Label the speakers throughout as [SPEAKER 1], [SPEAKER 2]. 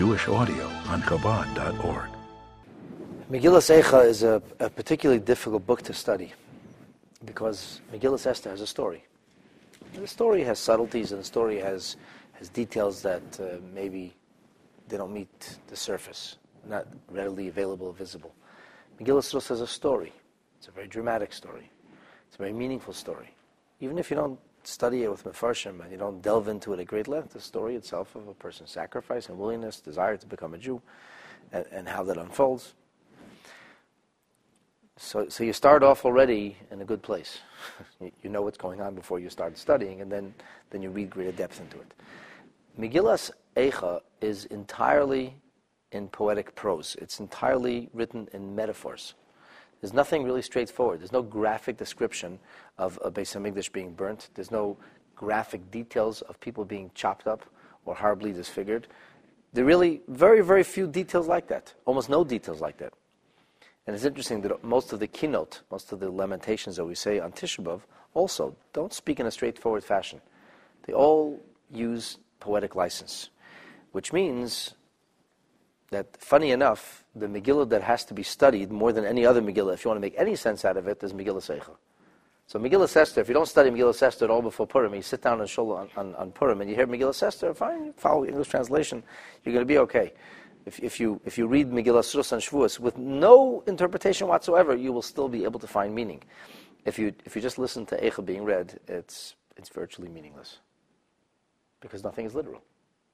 [SPEAKER 1] Jewish audio on Chabad.org.
[SPEAKER 2] Megillas Eicha is a particularly difficult book to study because Megillas Esther has a story. And the story has subtleties, and the story has details that maybe they don't meet the surface, not readily available or visible. Megillas Rus has a story. It's a very dramatic story. It's a very meaningful story. Even if you don't study it with Mefarshim and you don't delve into it at great length, the story itself of a person's sacrifice and willingness, desire to become a Jew, and how that unfolds. So you start off already in a good place. You know what's going on before you start studying, and then you read greater depth into it. Megillas Eicha is entirely in poetic prose. It's entirely written in metaphors. There's nothing really straightforward. There's no graphic description of a Beis HaMikdash being burnt. There's no graphic details of people being chopped up or horribly disfigured. There are really very, very few details like that. Almost no details like that. And it's interesting that most of the kinot, most of the lamentations that we say on Tisha B'Av, also don't speak in a straightforward fashion. They all use poetic license, which means that, funny enough, the Megillah that has to be studied more than any other Megillah, if you want to make any sense out of it, is Megillas Eicha. So Megillas Esther, if you don't study Megillas Esther at all before Purim, you sit down on Shul on Purim and you hear Megillas Esther, fine, you follow English translation, you're going to be okay. If you read Megillas Rus and Shavuos with no interpretation whatsoever, you will still be able to find meaning. If you just listen to Eicha being read, it's virtually meaningless, because nothing is literal.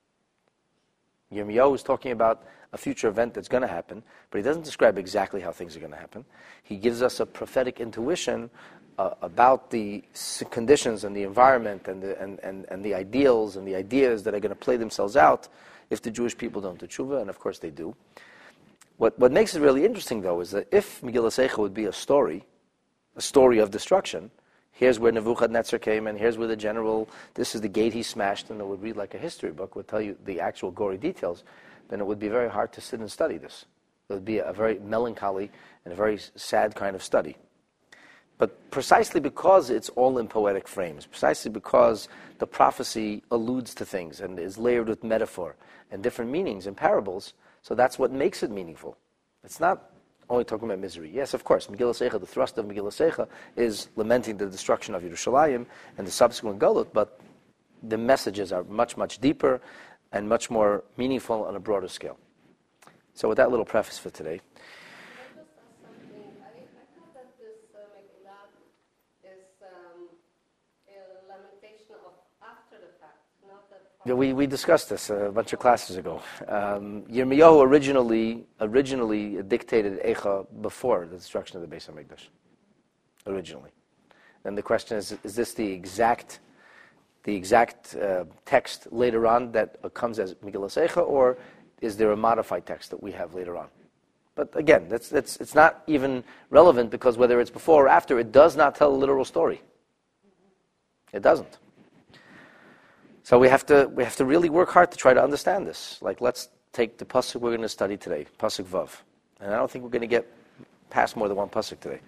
[SPEAKER 2] Yirmiyahu is talking about a future event that's going to happen, but he doesn't describe exactly how things are going to happen. He gives us a prophetic intuition about the conditions and the environment and the ideals and the ideas that are going to play themselves out if the Jewish people don't do tshuva, and of course they do. What makes it really interesting, though, is that if Megillas Eicha would be a story of destruction, here's where Nebuchadnezzar came, and here's where the general, this is the gate he smashed, and it would read like a history book, would tell you the actual gory details, then it would be very hard to sit and study this. It would be a very melancholy and a very sad kind of study. But precisely because it's all in poetic frames, precisely because the prophecy alludes to things and is layered with metaphor and different meanings and parables, so that's what makes it meaningful. It's not only talking about misery. Yes, of course, Megillas Eicha, the thrust of Megillas Eicha is lamenting the destruction of Yerushalayim and the subsequent Galut, but the messages are much, much deeper and much more meaningful on a broader scale. So with that little preface for today. We discussed this a bunch of classes ago. Yirmiyahu originally dictated Eicha before the destruction of the Beis HaMikdash. Originally. And the question is this the exact text later on that comes as Megillas Eicha, or is there a modified text that we have later on? But again, it's not even relevant, because whether it's before or after, it does not tell a literal story. It doesn't. So we have to really work hard to try to understand this. Like, let's take the pasuk we're going to study today, pasuk Vav, and I don't think we're going to get past more than one pasuk today.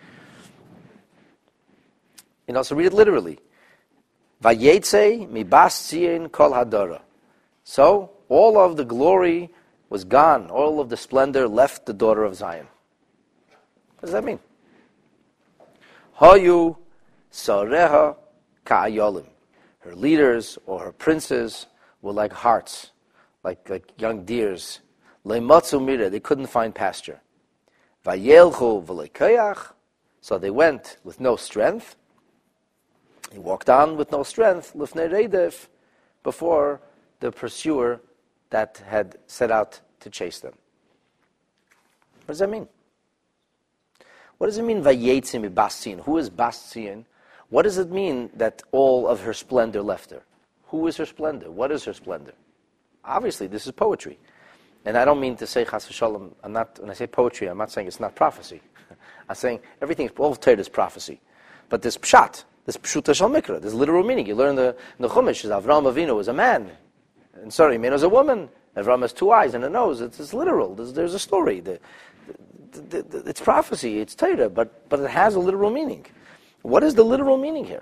[SPEAKER 2] So read it literally. Vayetze mibas Tzion kol hadara. So all of the glory was gone. All of the splendor left the daughter of Zion. What does that mean? Hayu sareha ka'ayolim. Her leaders or her princes were like harts, like young deers. Leimatzu mira, they couldn't find pasture. Vayelchu v'leikayach, so they went with no strength. He walked on with no strength, lifnei reidef, before the pursuer that had set out to chase them. What does that mean? What does it mean, vayetze mi bas Tzion? Who is bas Tzion? What does it mean that all of her splendor left her? Who is her splendor? What is her splendor? Obviously, this is poetry. And I don't mean to say, chas v'shalom, when I say poetry, I'm not saying it's not prophecy. I'm saying everything, all of Torah is prophecy. But this pshat, this pshuta shal mikra, this literal meaning. You learn the Chumash, Avraham Avinu was a man, and Sarah Imenu was a woman. Avraham has two eyes and a nose. It's literal. There's a story. It's prophecy, it's Torah, but it has a literal meaning. What is the literal meaning here?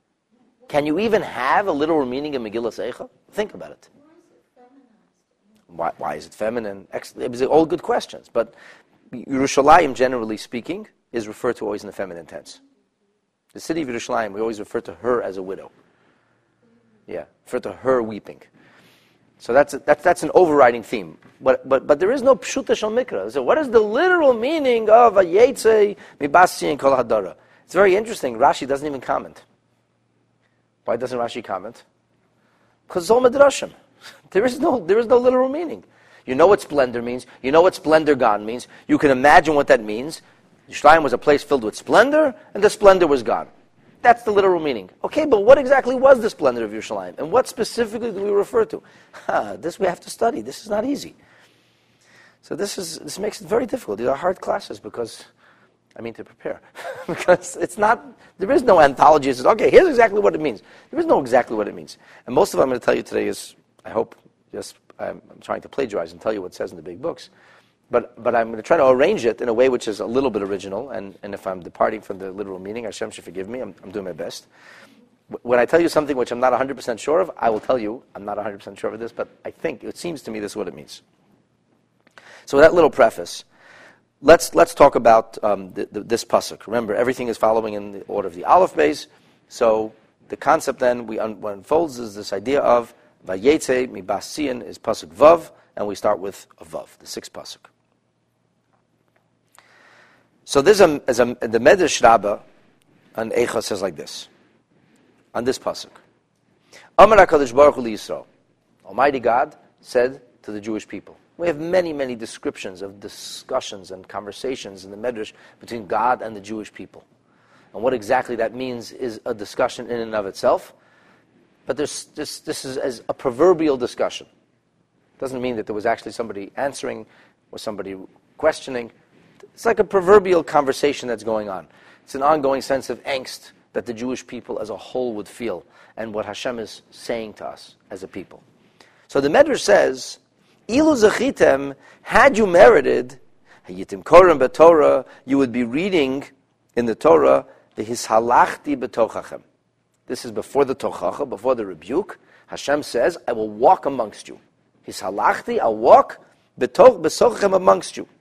[SPEAKER 2] Can you even have a literal meaning in Megillas Eicha? Think about it. Why is it feminine? It was all good questions. But Yerushalayim, generally speaking, is referred to always in the feminine tense. The city of Yerushalayim, we always refer to her as a widow. Yeah, refer to her weeping. So that's an overriding theme. But there is no pshuta shel mikra. So what is the literal meaning of Vayetze mibasiyin kol hadara? It's very interesting. Rashi doesn't even comment. Why doesn't Rashi comment? Because it's all midrashim. There is no literal meaning. You know what splendor means. You know what splendor gone means. You can imagine what that means. Yerushalayim was a place filled with splendor, and the splendor was gone. That's the literal meaning. Okay, but what exactly was the splendor of Yerushalayim? And what specifically do we refer to? This we have to study. This is not easy. So this makes it very difficult. These are hard classes to prepare. Because there is no anthology that says, okay, here's exactly what it means. There is no exactly what it means. And most of what I'm going to tell you today is, I hope, I'm trying to plagiarize and tell you what it says in the big books. But I'm going to try to arrange it in a way which is a little bit original, and if I'm departing from the literal meaning, Hashem should forgive me, I'm doing my best. When I tell you something which I'm not 100% sure of, I will tell you I'm not 100% sure of this, but I think, it seems to me this is what it means. So with that little preface, let's talk about this pasuk. Remember, everything is following in the order of the Aleph base, so the concept then what unfolds is this idea of Vayetze mibasiyin is pasuk Vav, and we start with a Vav, the sixth pasuk. So there's the Medrash Rabbah on Eicha says like this, on this pasuk. Amar HaKadosh Baruch Hu Yisrael, Almighty God said to the Jewish people. We have many, many descriptions of discussions and conversations in the Medrash between God and the Jewish people. And what exactly that means is a discussion in and of itself. But this is as a proverbial discussion. It doesn't mean that there was actually somebody answering or somebody questioning. It's like a proverbial conversation that's going on. It's an ongoing sense of angst that the Jewish people as a whole would feel, and what Hashem is saying to us as a people. So the Medrash says, Ilu zachitem, had you merited, hayitim korem b'Torah, you would be reading in the Torah, the hishalachti b'tochachem. This is before the tochacha, before the rebuke. Hashem says, I will walk amongst you. Hishalachti, I'll walk b'tochachem amongst you.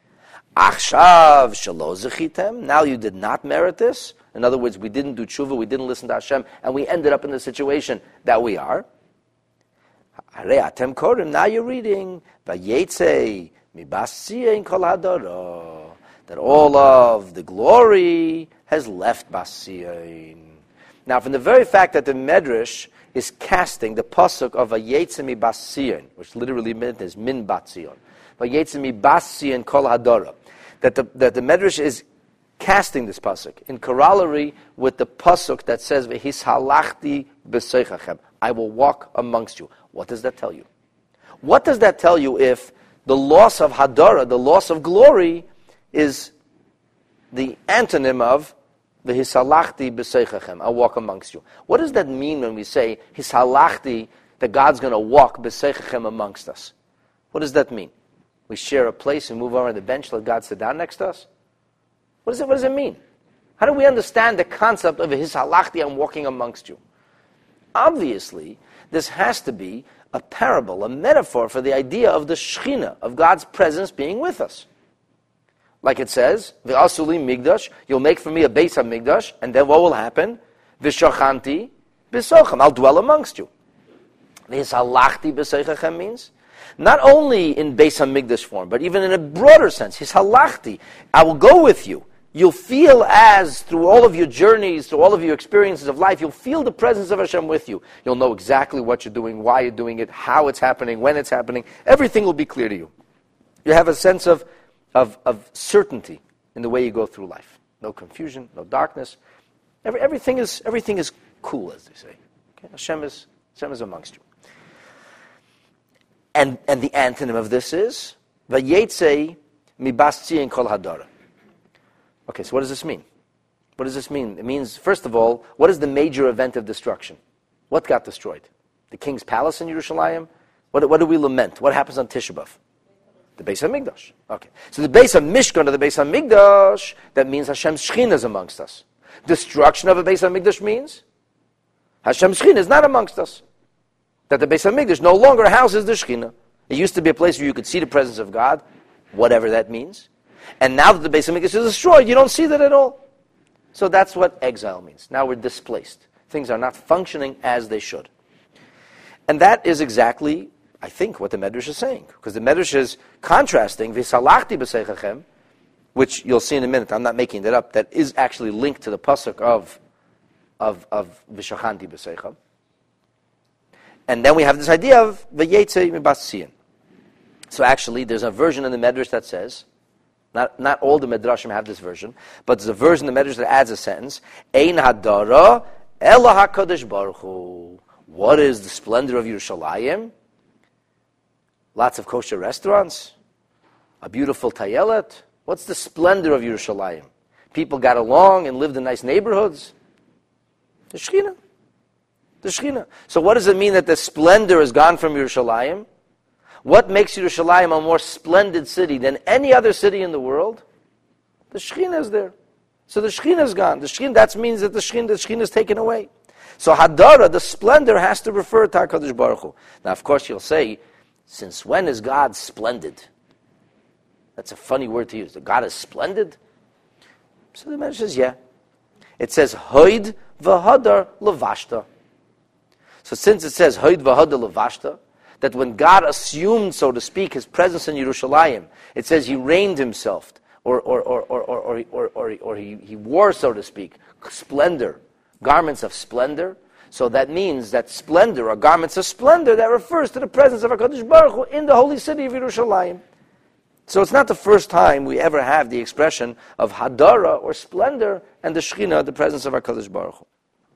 [SPEAKER 2] Achshav shelo zechitem. Now you did not merit this. In other words, we didn't do tshuva, we didn't listen to Hashem, and we ended up in the situation that we are. Harei atem korim. Now you're reading Vayetze mibasiyin kol hadara, that all of the glory has left Basiyin. Now, from the very fact that the Medrash is casting the pasuk of Vayetze mibasiyin, which literally means min batzion, Vayetze mibasiyin kol hadara, that the Medrash is casting this pasuk in corollary with the pasuk that says V'hishalachti b'seichachem, I will walk amongst you. What does that tell you? What does that tell you if the loss of hadara, the loss of glory, is the antonym of V'hishalachti b'seichachem, I'll walk amongst you? What does that mean when we say Hishalachti, that God's going to walk b'seichachem amongst us? What does that mean? We share a place and move over on the bench, let God sit down next to us? What does it mean? How do we understand the concept of Hishalachti, I'm walking amongst you? Obviously, this has to be a parable, a metaphor for the idea of the Shechina, of God's presence being with us. Like it says, V'asuli migdash, you'll make for me a Beis HaMikdash, and then what will happen? V'shachanti b'sochem, I'll dwell amongst you. V'hishalachti b'seichachem means not only in Beis HaMikdash form, but even in a broader sense. Hishalachti, I will go with you. You'll feel as, through all of your journeys, through all of your experiences of life, you'll feel the presence of Hashem with you. You'll know exactly what you're doing, why you're doing it, how it's happening, when it's happening. Everything will be clear to you. You have a sense of certainty in the way you go through life. No confusion, no darkness. Everything is cool, as they say. Okay? Hashem is amongst you. And the antonym of this is Vayetze mibasiyin kol hadara. Okay, so what does this mean? What does this mean? It means, first of all, what is the major event of destruction? What got destroyed? The king's palace in Yerushalayim? What do we lament? What happens on Tisha B'Av? The Beis HaMikdash. Okay, so the Beis HaMishkan, or the Beis HaMikdash, that means Hashem's Shechina is amongst us. Destruction of a Beis HaMikdash means Hashem's Shechina is not amongst us. That the Beis HaMikdash no longer houses the Shechina. It used to be a place where you could see the presence of God, whatever that means. And now that the Beis HaMikdash is destroyed, you don't see that at all. So that's what exile means. Now we're displaced. Things are not functioning as they should. And that is exactly, I think, what the Medrash is saying. Because the Medrash is contrasting, V'salachti b'seichachem, which you'll see in a minute, I'm not making that up, that is actually linked to the pasuk of V'shachanti b'seichem. And then we have this idea of V'yetze mibas Tzion. So actually, there's a version in the Medrash that says, not all the Medrashim have this version, but there's a version in the Medrash that adds a sentence, Ein hadara ela HaKadosh Baruch Hu. What is the splendor of Yerushalayim? Lots of kosher restaurants, a beautiful tayelet. What's the splendor of Yerushalayim? People got along and lived in nice neighborhoods. The Shekhinah. The Shekhinah. So what does it mean that the splendor is gone from Yerushalayim? What makes Yerushalayim a more splendid city than any other city in the world? The Shekhinah is there. So the Shekhinah is gone. The Shekhinah, that means that the Shekhinah is taken away. So Hadara, the splendor, has to refer to HaKadosh Baruch Hu. Now, of course, you'll say, since when is God splendid? That's a funny word to use. That God is splendid? So the Medrash says, yeah. It says, Hoid v'hadar levashta. So since it says, Hoid v'hadar levashta, that when God assumed, so to speak, his presence in Yerushalayim, it says he reigned himself, or he wore, so to speak, splendor, garments of splendor. So that means that splendor, or garments of splendor, that refers to the presence of HaKadosh Baruch Hu in the holy city of Yerushalayim. So it's not the first time we ever have the expression of Hadara, or splendor, and the Shekhinah, the presence of HaKadosh Baruch Hu.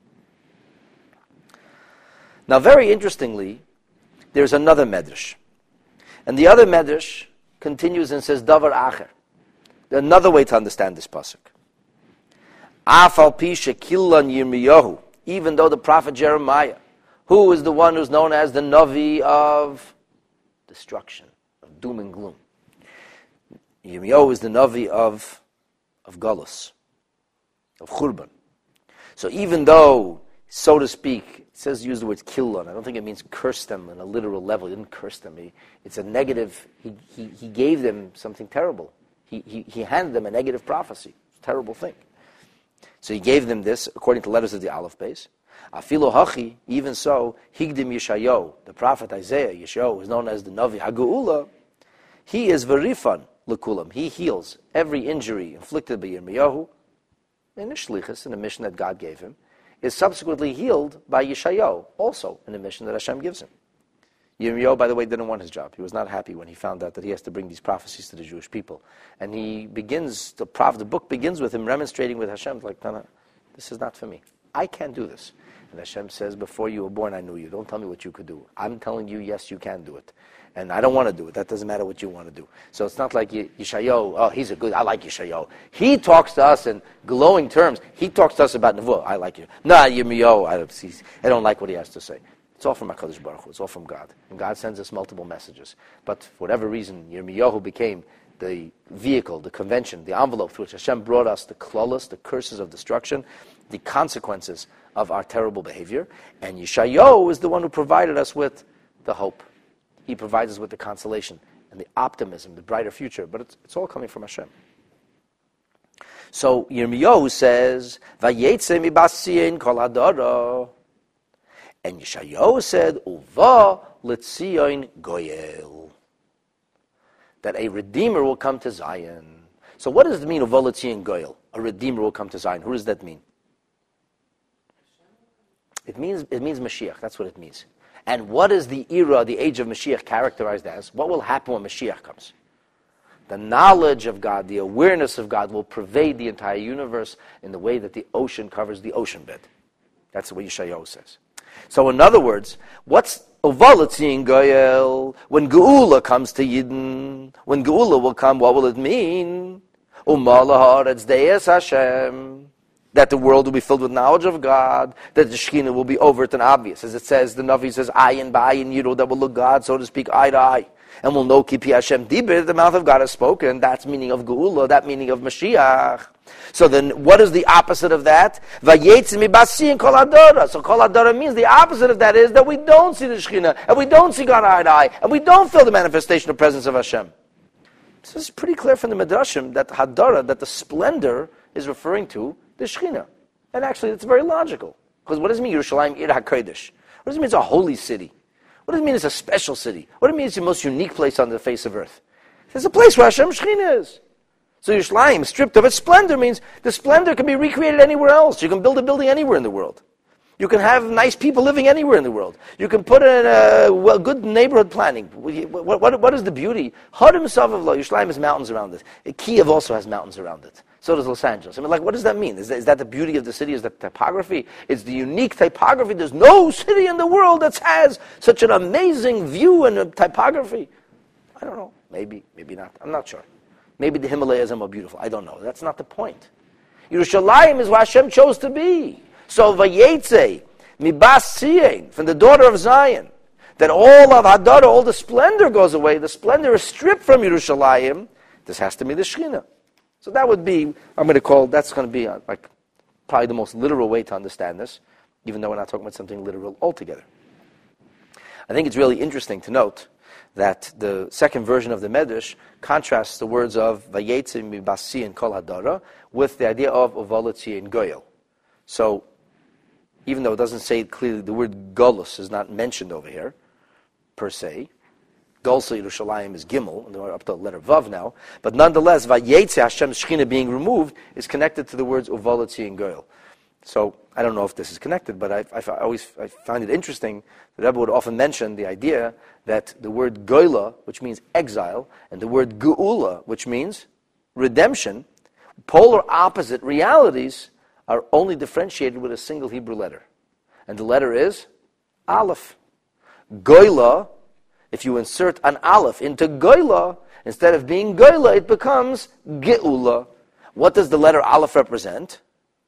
[SPEAKER 2] Now, very interestingly, there's another Medrash. And the other Medrash continues and says, Davar Acher. There's another way to understand this pasuk. Afal pi shekillan Yirmiyahu, even though the prophet Jeremiah, who is the one who's known as the Navi of destruction, of doom and gloom. Yirmiyahu is the Navi of Galus, of Churban. So even though, so to speak, it says use the word killan. I don't think it means curse them on a literal level. He didn't curse them. It's a negative. He gave them something terrible. He handed them a negative prophecy. It's a terrible thing. So he gave them this according to letters of the Aleph base. Afilo hachi, even so, higdim Yeshayahu, the prophet Isaiah, Yeshayahu, is known as the Navi Hageula. He is verifan lekulam. He heals every injury inflicted by Yirmiyahu in a shlichus, in a mission that God gave him, is subsequently healed by Yeshayahu, also in a mission that Hashem gives him. Yirmiyahu, by the way, didn't want his job. He was not happy when he found out that he has to bring these prophecies to the Jewish people. And he begins, the book begins with him remonstrating with Hashem, like, no, this is not for me. I can't do this. And Hashem says, before you were born, I knew you. Don't tell me what you could do. I'm telling you, yes, you can do it. And I don't want to do it. That doesn't matter what you want to do. So it's not like Yeshayahu, I like Yeshayahu. He talks to us in glowing terms. He talks to us about Nevuah. I like you. Nah, Yirmiyahu, I don't like what he has to say. It's all from HaKadosh Baruch Hu. It's all from God. And God sends us multiple messages. But for whatever reason, Yirmiyahu became the vehicle, the convention, the envelope through which Hashem brought us the klalos, the curses of destruction, the consequences of our terrible behavior. And Yeshayahu is the one who provided us with the hope. He provides us with the consolation and the optimism, the brighter future. But it's all coming from Hashem. So Yirmiyahu says, Vayetze mibas Tzion kol hadara. And Yeshayahu said, Uva l'Tzion goyel. That a Redeemer will come to Zion. So what does it mean, Uva l'Tzion goyel? A Redeemer will come to Zion. Who does that mean? It means Mashiach. That's what it means. And what is the era, the age of Mashiach characterized as? What will happen when Mashiach comes? The knowledge of God, the awareness of God will pervade the entire universe in the way that the ocean covers the ocean bed. That's what Yeshayahu says. So in other words, what's Uva l'Tzion goyel? When Geula comes to Yidden, when Geula will come, what will it mean? Uma la'haaretz de'es Hashem. That the world will be filled with knowledge of God, that the Shekhinah will be overt and obvious. As it says, the Navi says, ayin ba'ayin yiro, that will look God, so to speak, eye to eye. And we'll know, kipi Hashem dibir, the mouth of God has spoken. That's meaning of Geula, that meaning of Mashiach. So then, what is the opposite of that? Vayetze mibasi and kol hadara. So kol hadara means the opposite of that is that we don't see the Shekhinah, and we don't see God eye to eye, and we don't feel the manifestation of presence of Hashem. So this is pretty clear from the Midrashim that hadara, that the splendor is referring to the Shekhinah. And actually, it's very logical. Because what does it mean, Yerushalayim Ir HaKodesh? What does it mean it's a holy city? What does it mean it's a special city? What does it mean it's the most unique place on the face of earth? It's a place where Hashem Shekhinah is. So Yerushalayim, stripped of its splendor, means the splendor can be recreated anywhere else. You can build a building anywhere in the world. You can have nice people living anywhere in the world. You can put in good neighborhood planning. What is the beauty? Harim Savav Yerushalayim has mountains around it. Kiev also has mountains around it. So does Los Angeles. I mean, what does that mean? Is that the beauty of the city? Is that typography? It's the unique typography. There's no city in the world that has such an amazing view and typography. I don't know. Maybe not. I'm not sure. Maybe the Himalayas are more beautiful. I don't know. That's not the point. Yerushalayim is what Hashem chose to be. So Vayetze, Mibas Sion, from the daughter of Zion, that all of Hadara, all the splendor goes away. The splendor is stripped from Yerushalayim. This has to be the Shekhinah. So that would be, that's going to be like probably the most literal way to understand this, even though we're not talking about something literal altogether. I think it's really interesting to note that the second version of the Medrash contrasts the words of Vayetze Mibasi and Kol Hadara with the idea of Uvalatzi and Goyel. So, even though it doesn't say clearly, the word Golus is not mentioned over here, per se. Golsa Yerushalayim is Gimel, and we're up to the letter Vav now. But nonetheless, Vayetze, Hashem's Shekhinah being removed, is connected to the words Uvalatzi and Goyel. So, I don't know if this is connected, but I find it interesting that Rebbe would often mention the idea that the word Goyla, which means exile, and the word Geula, which means redemption, polar opposite realities, are only differentiated with a single Hebrew letter. And the letter is Aleph. Goyla, if you insert an Aleph into Goyla, instead of being Goyla, it becomes Geula. What does the letter Aleph represent?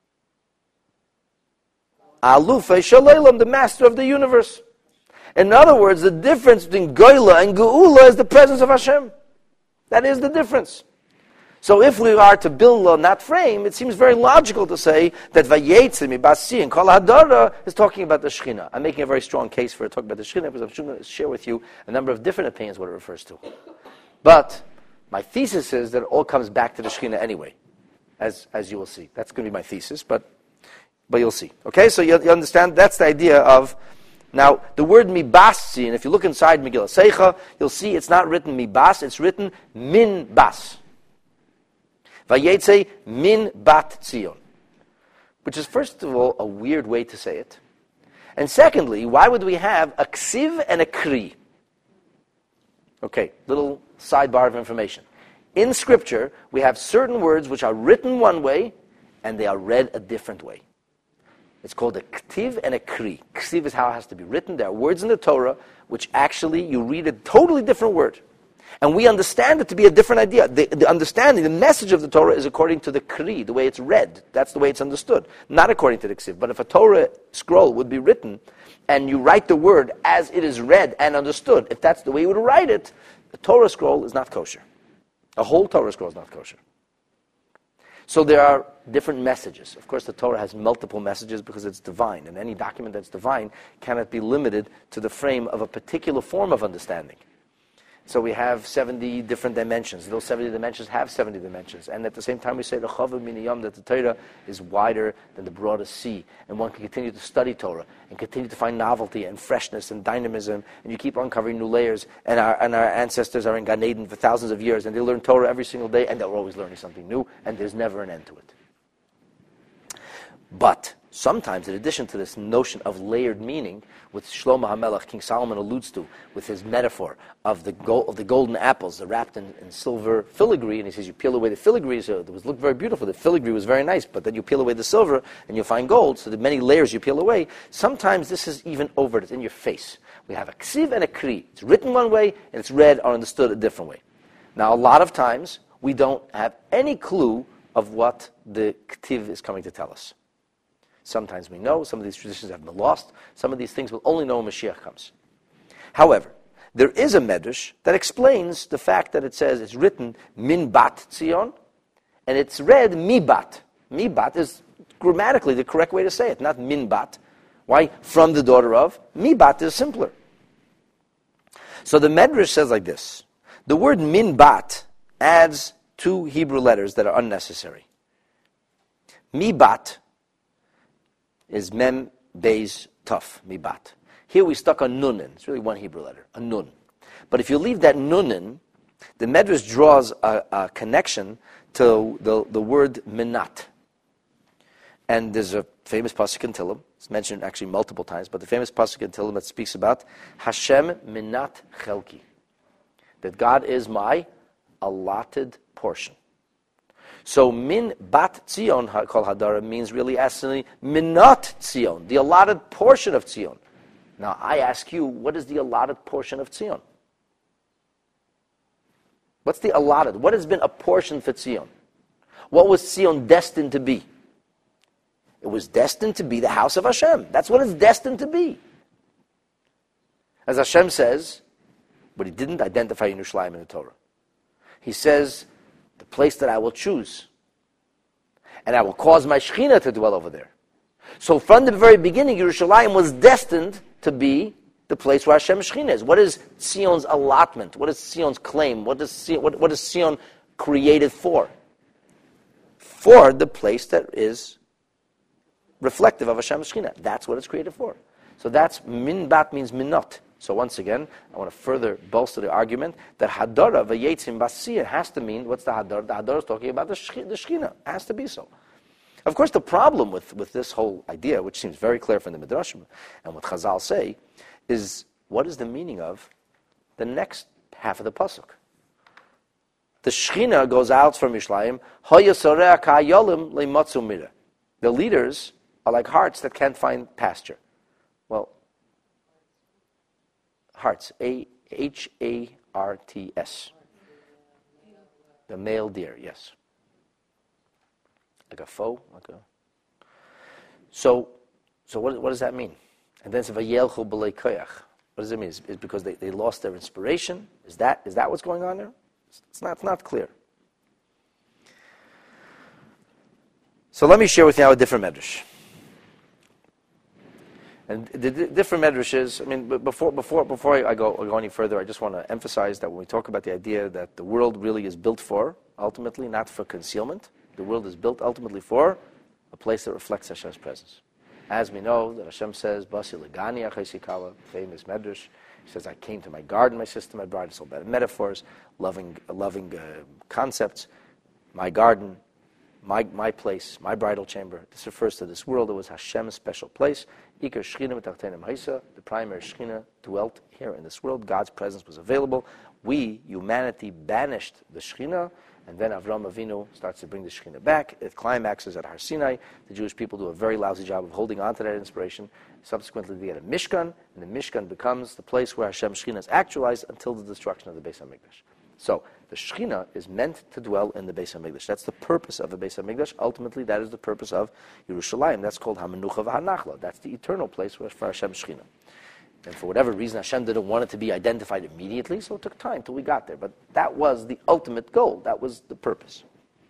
[SPEAKER 2] Alufei Shalelam, the master of the universe. In other words, the difference between Goyla and Geula is the presence of Hashem. That is the difference. So if we are to build on that frame, it seems very logical to say that Vayetze Mibasi and Kol Hadara is talking about the Shekhinah. I'm making a very strong case for talking about the Shekhinah because I'm going to share with you a number of different opinions what it refers to. But my thesis is that it all comes back to the Shekhinah anyway, as you will see. That's going to be my thesis, but you'll see. Okay, so you understand, that's the idea of, now, the word Mibasi, and if you look inside Megillah Seicha, you'll see it's not written Mibas, it's written Min Bas. Vayetze Min Bat Tzion. Which is, first of all, a weird way to say it. And secondly, why would we have a Ksiv and a Kri? Okay, little sidebar of information. In Scripture, we have certain words which are written one way, and they are read a different way. It's called a ktiv and a kri. Ktiv is how it has to be written. There are words in the Torah which actually you read a totally different word. And we understand it to be a different idea. The understanding, the message of the Torah is according to the kri, the way it's read. That's the way it's understood. Not according to the ktiv. But if a Torah scroll would be written, and you write the word as it is read and understood, if that's the way you would write it, the Torah scroll is not kosher. A whole Torah scroll is not kosher. So there are different messages. Of course, the Torah has multiple messages because it's divine, and any document that's divine cannot be limited to the frame of a particular form of understanding. So we have 70 different dimensions. Those 70 dimensions have 70 dimensions. And at the same time, we say the Chava Miniyam, that the Torah is wider than the broadest sea. And one can continue to study Torah and continue to find novelty and freshness and dynamism. And you keep uncovering new layers. And our ancestors are in Gan Eden for thousands of years. And they learn Torah every single day. And they're always learning something new. And there's never an end to it. But sometimes, in addition to this notion of layered meaning, which Shlomo HaMelech, King Solomon, alludes to with his metaphor of the golden apples, they're wrapped in silver filigree, and he says you peel away the filigree, so it looked very beautiful. The filigree was very nice, but then you peel away the silver, and you find gold, so the many layers you peel away. Sometimes this is even overt, it's in your face. We have a ksiv and a kri. It's written one way, and it's read or understood a different way. Now, a lot of times, we don't have any clue of what the ktiv is coming to tell us. Sometimes we know, some of these traditions have been lost, some of these things we'll only know when Mashiach comes. However, there is a medrash that explains the fact that it says it's written Min Bat Tzion, and it's read mibat. Mibat is grammatically the correct way to say it, not minbat. Why? From the daughter of. Mibat is simpler. So the Medrash says like this. The word minbat adds 2 Hebrew letters that are unnecessary. Mibat is mem, beis, tuf, mibat. Here we stuck a nunin. It's really 1 Hebrew letter, a nun. But if you leave that nunin, the Medrash draws a connection to the word minat. And there's a famous pasuk in Tehillim. It's mentioned actually multiple times, but the famous pasuk in Tehillim that speaks about Hashem minat chelki, that God is my allotted portion. So min bat Tzion kol hadara means really actually minat Tzion, the allotted portion of Tzion. Now I ask you, what is the allotted portion of Tzion? What's the allotted? What has been apportioned for Tzion? What was Tzion destined to be? It was destined to be the house of Hashem. That's what it's destined to be. As Hashem says, but He didn't identify Yerushalayim in the Torah. He says, the place that I will choose. And I will cause my Shekhinah to dwell over there. So from the very beginning, Yerushalayim was destined to be the place where Hashem's Shekhinah is. What is Tzion's allotment? What is Tzion's claim? What is Tzion created for? For the place that is reflective of Hashem's Shekhinah. That's what it's created for. So that's minbat means minot. So once again, I want to further bolster the argument that hadara v'yetzim basiyah has to mean, what's the hadara? The hadara is talking about the Shekhinah. It has to be so. Of course, the problem with this whole idea, which seems very clear from the Midrashim, and what Chazal say, is what is the meaning of the next half of the pasuk? The Shekhinah goes out from Yerushalayim. Hoyasoreh ka'ayolim le'matzu mireh. The leaders are like hearts that can't find pasture. Well, hearts, H-A-R-T-S. The male deer, yes. Like a foe? So what does that mean? And then it's vayelchu b'lei koyach. What does it mean? Is because they lost their inspiration? Is that what's going on there? It's not clear. So let me share with you now a different medrash. And the different medrashes, before I go any further, I just want to emphasize that when we talk about the idea that the world really is built for, ultimately, not for concealment, the world is built ultimately for a place that reflects Hashem's presence. As we know, that Hashem says, Basi legani achesikawa, famous medrash. He says, I came to my garden, my sister, my bride. It's all about metaphors, loving concepts. My garden, my place, my bridal chamber. This refers to this world. It was Hashem's special place. The primary Shekhinah dwelt here in this world. God's presence was available. We, humanity, banished the Shekhinah, and then Avram Avinu starts to bring the Shekhinah back. It climaxes at Har Sinai. The Jewish people do a very lousy job of holding on to that inspiration. Subsequently, they get a Mishkan, and the Mishkan becomes the place where Hashem's Shekhinah is actualized until the destruction of the Beis HaMikdash. So, the Shekhinah is meant to dwell in the Beis HaMikdash. That's the purpose of the Beis HaMikdash. Ultimately, that is the purpose of Yerushalayim. That's called HaMenucha v'Hanachla. That's the eternal place for Hashem's Shekhinah. And for whatever reason, Hashem didn't want it to be identified immediately, so it took time till we got there. But that was the ultimate goal. That was the purpose.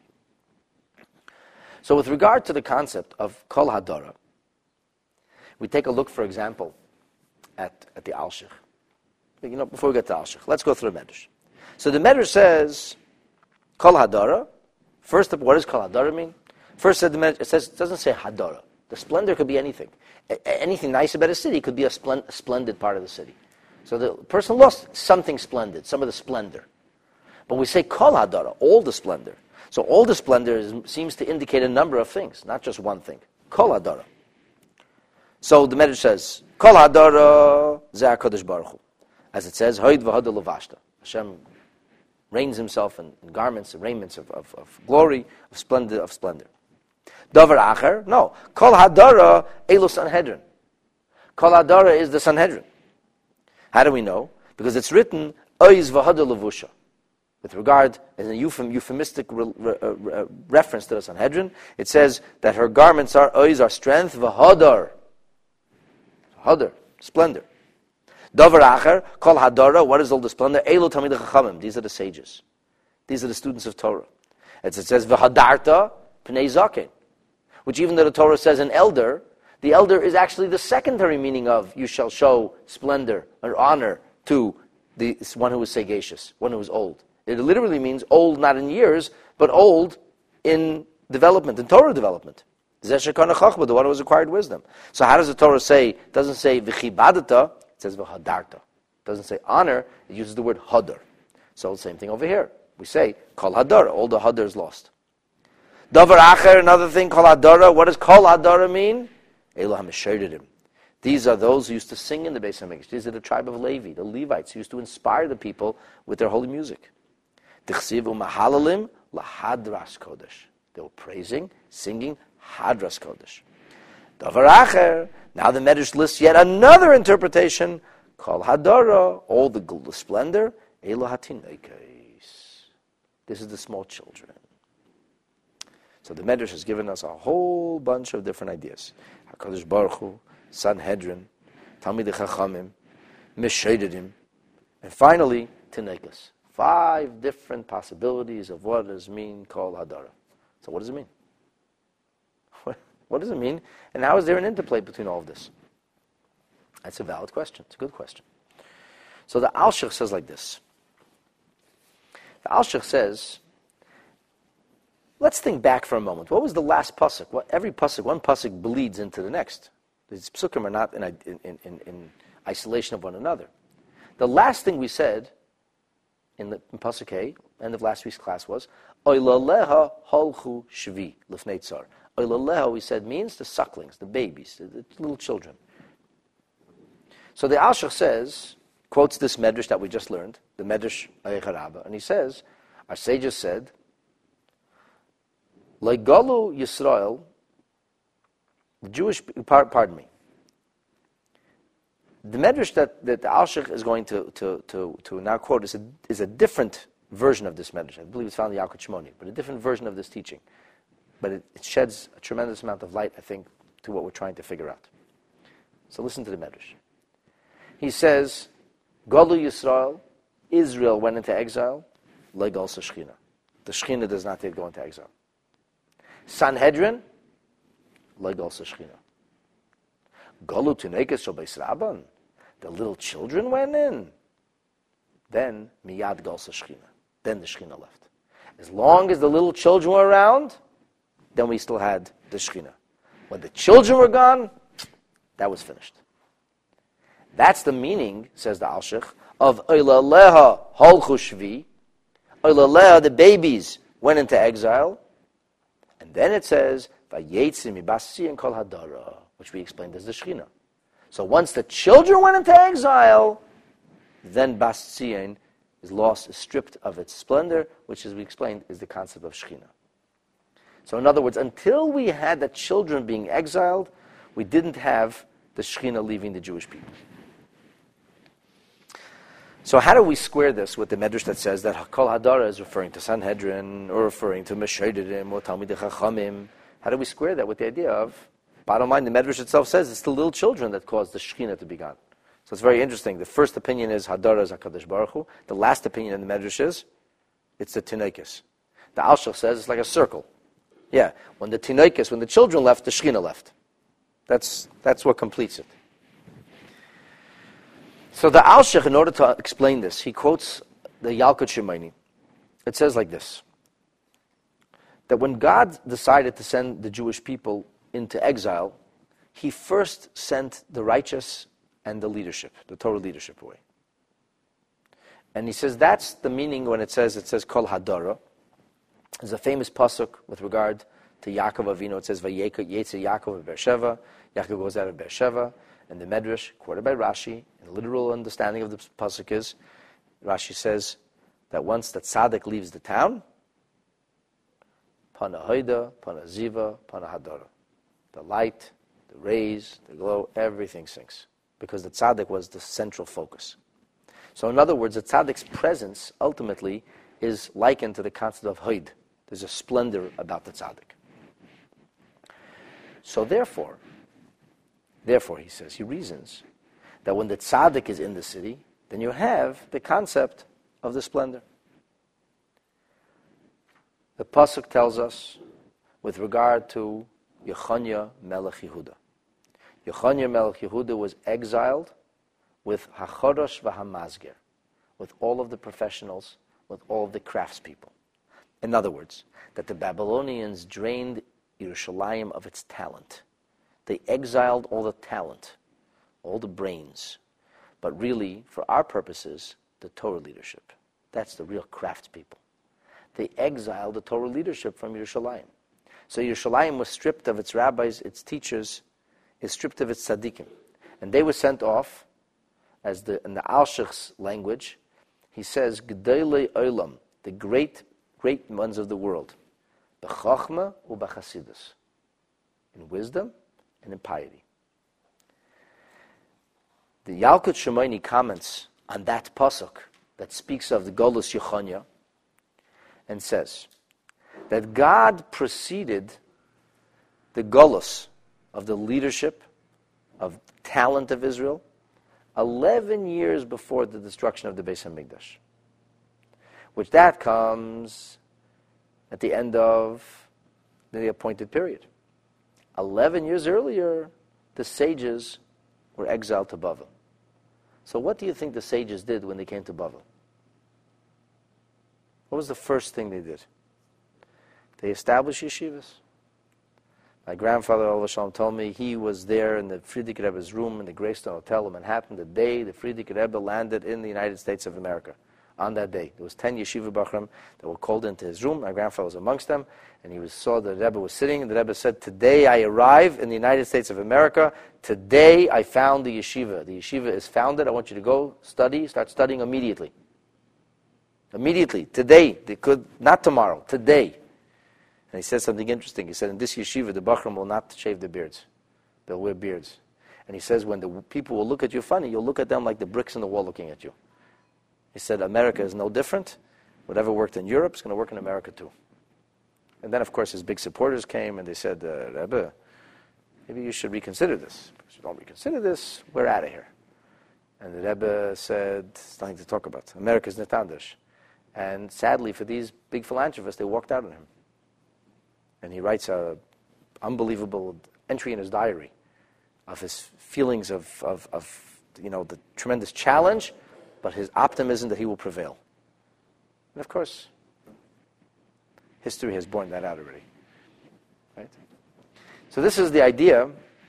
[SPEAKER 2] So with regard to the concept of Kol Hadara, we take a look, for example, at the Alshich. Before we get to Alshich, let's go through the Medrash. So the Medrash says, Kol Hadara. First, what does Kol Hadara mean? First, it doesn't say Hadara. The splendor could be anything. Anything nice about a city could be a splendid part of the city. So the person lost something splendid, some of the splendor. But we say Kol Hadara, all the splendor. So all the splendor seems to indicate a number of things, not just one thing. Kol Hadara. So the Medrash says, Kol Hadara Ze HaKadosh Baruch Hu. As it says, Hoid v'Hoda Levashta. Hashem rains himself in garments and raiments of glory, of splendor. Davar Acher, no. Kol Hadara Elu Sanhedrin. Kol Hadara is the Sanhedrin. How do we know? Because it's written, Oiz v'Hoda Levusha. With regard, as a euphemistic reference to the Sanhedrin, it says that her garments are Oiz, are strength, v'Hodar. Hodar, splendor. Davar Acher, Kol Hadara, what is all the splendor? Elu Talmidei Chachamim. These are the sages. These are the students of Torah. It says, v'hadarta pnei zaken, which even though the Torah says an elder, the elder is actually the secondary meaning of you shall show splendor or honor to the one who is sagacious, one who is old. It literally means old not in years, but old in development, in Torah development. Zeshekana chachma, the one who has acquired wisdom. So how does the Torah say? It doesn't say v'chibadata, it says v'hadarta. It doesn't say honor, it uses the word hadar. So the same thing over here. We say kol hadar, all the hadar is lost. Davar acher, another thing, kol hadara. What does kol hadara mean? Elu hamesheridim. These are those who used to sing in the Beis Hamikdash. These are the tribe of Levi, the Levites, who used to inspire the people with their holy music. Tichsiv umahalalim lahadras kodesh. They were praising, singing hadras kodesh. Davar acher. Now the Medrash lists yet another interpretation. Kol hadara, all the splendor. Elu hatinekes. This is the small children. So the Medrash has given us a whole bunch of different ideas. HaKadosh Baruch Hu, Sanhedrin, Talmidei Chachamim, Meshedidim, and finally, Tinekes. 5 different possibilities of what does mean called Hadara. So what does it mean? What does it mean? And how is there an interplay between all of this? That's a valid question. It's a good question. So the Alshich says like this. The Alshich says, let's think back for a moment. What was the last pasuk? Every pasuk, one pasuk bleeds into the next. These psukim are not in isolation of one another. The last thing we said in pasuk A, end of last week's class, was Oilaleha holchu shvi lifnei tzar. Oilaleha, we said, means the sucklings, the babies, the little children. So the Alshich says, quotes this medrash that we just learned, the medrash Eicha Rabbah, and he says, our sages said, like Galu Yisrael, the Jewish, pardon me, the medrash that the Alshich is going to now quote is a different version of this medrash. I believe it's found in Yalkut Shimoni, but a different version of this teaching. But it sheds a tremendous amount of light, I think, to what we're trying to figure out. So listen to the medrash. He says, Galu Yisrael, Israel went into exile, like also Shechina. The Shechina does not yet go into exile. Sanhedrin, like also Shechina. Galu Tinekes Shel Beis Rabban, the little children went in. Then Miyad Galsa Shechina. Then the Shechina left. As long as the little children were around, then we still had the Shechina. When the children were gone, that was finished. That's the meaning, says the Alshich, of Oilaleha holchu shvi. Oilaleha, the babies went into exile. And then it says, Vayetzi mibasi and kol hadara, which we explained as the Shechina. So once the children went into exile, then Bas Tzion is lost, is stripped of its splendor, which, as we explained, is the concept of Shechina. So in other words, until we had the children being exiled, we didn't have the Shechina leaving the Jewish people. So how do we square this with the medrash that says that Kol Hadara is referring to Sanhedrin, or referring to Meshedidim, or Talmidei Chachamim? How do we square that with the idea of, bottom line, the medrash itself says it's the little children that caused the Shechina to be gone. So it's very interesting. The first opinion is Hadara is HaKadosh Baruch Hu. The last opinion in the medrash is, it's the Tinekes. The Alshich says it's like a circle. Yeah, when the Tinekes, when the children left, the Shechina left. That's what completes it. So the Alshich, in order to explain this, he quotes the Yalkut Shimoni. It says like this, that when God decided to send the Jewish people into exile, he first sent the righteous and the leadership, the Torah leadership away. And he says that's the meaning when it says Kol Hadara. There's a famous pasuk with regard to Yaakov Avinu. It says, Vayetze Yaakov of Beersheva. Yaakov goes out of Beersheva. And the Medrash, quoted by Rashi, and the literal understanding of the pasuk is, Rashi says that once the tzaddik leaves the town, Pana Hoida, Pana Ziva, Pana Hadara. The light, the rays, the glow, everything sinks. Because the tzaddik was the central focus. So in other words, the tzaddik's presence ultimately is likened to the concept of Hoid. There's a splendor about the tzaddik. So therefore, he says, he reasons that when the tzaddik is in the city, then you have the concept of the splendor. The Pasuk tells us with regard to Yechoniah Melech Yehuda. Yechoniah Melech Yehuda was exiled with HaChorosh v'Hamazger, with all of the professionals, with all of the craftspeople. In other words, that the Babylonians drained Yerushalayim of its talent. They exiled all the talent, all the brains, but really, for our purposes, the Torah leadership. That's the real craftspeople. They exiled the Torah leadership from Yerushalayim. So Yerushalayim was stripped of its rabbis, its teachers, is stripped of its tzaddikim. And they were sent off, as in the Alshich's language, he says, G'daylei Olam, the great ones of the world, b'chachma u'b'chasidus, in wisdom and in piety. The Yalkut Shimoni comments on that pasuk that speaks of the Golus Yechoniah and says that God preceded the Golus of the leadership, of talent of Israel, 11 years before the destruction of the Beis HaMikdash, which that comes at the end of the appointed period. 11 years earlier, the sages were exiled to Bavel. So what do you think the sages did when they came to Bavel? What was the first thing they did? They established yeshivas. My grandfather, Olav Shalom, told me he was there in the Frierdiker Rebbe's room in the Greystone Hotel in Manhattan the day the Frierdiker Rebbe landed in the United States of America. On that day, there was 10 yeshiva bachram that were called into his room. My grandfather was amongst them, and he saw the Rebbe was sitting, and the Rebbe said, "Today I arrive in the United States of America. Today I found the yeshiva. The yeshiva is founded. I want you to go study, start studying immediately. Immediately, today. They could, not tomorrow, today." And he said something interesting. He said, in this yeshiva, the bachram will not shave their beards. They'll wear beards. And he says, when the people will look at you funny, you'll look at them like the bricks in the wall looking at you. He said, America is no different. Whatever worked in Europe is going to work in America too. And then, of course, his big supporters came and they said, Rebbe, maybe you should reconsider this. If you don't reconsider this, we're out of here. And the Rebbe said, it's nothing to talk about. America's not anders. And sadly, for these big philanthropists, they walked out on him. And he writes an unbelievable entry in his diary of his feelings of the tremendous challenge, but his optimism that he will prevail. And of course, history has borne that out already. Right? So this is the idea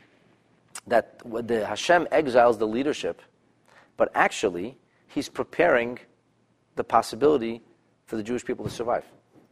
[SPEAKER 2] that the Hashem exiles the leadership, but actually, he's preparing the possibility for the Jewish people to survive.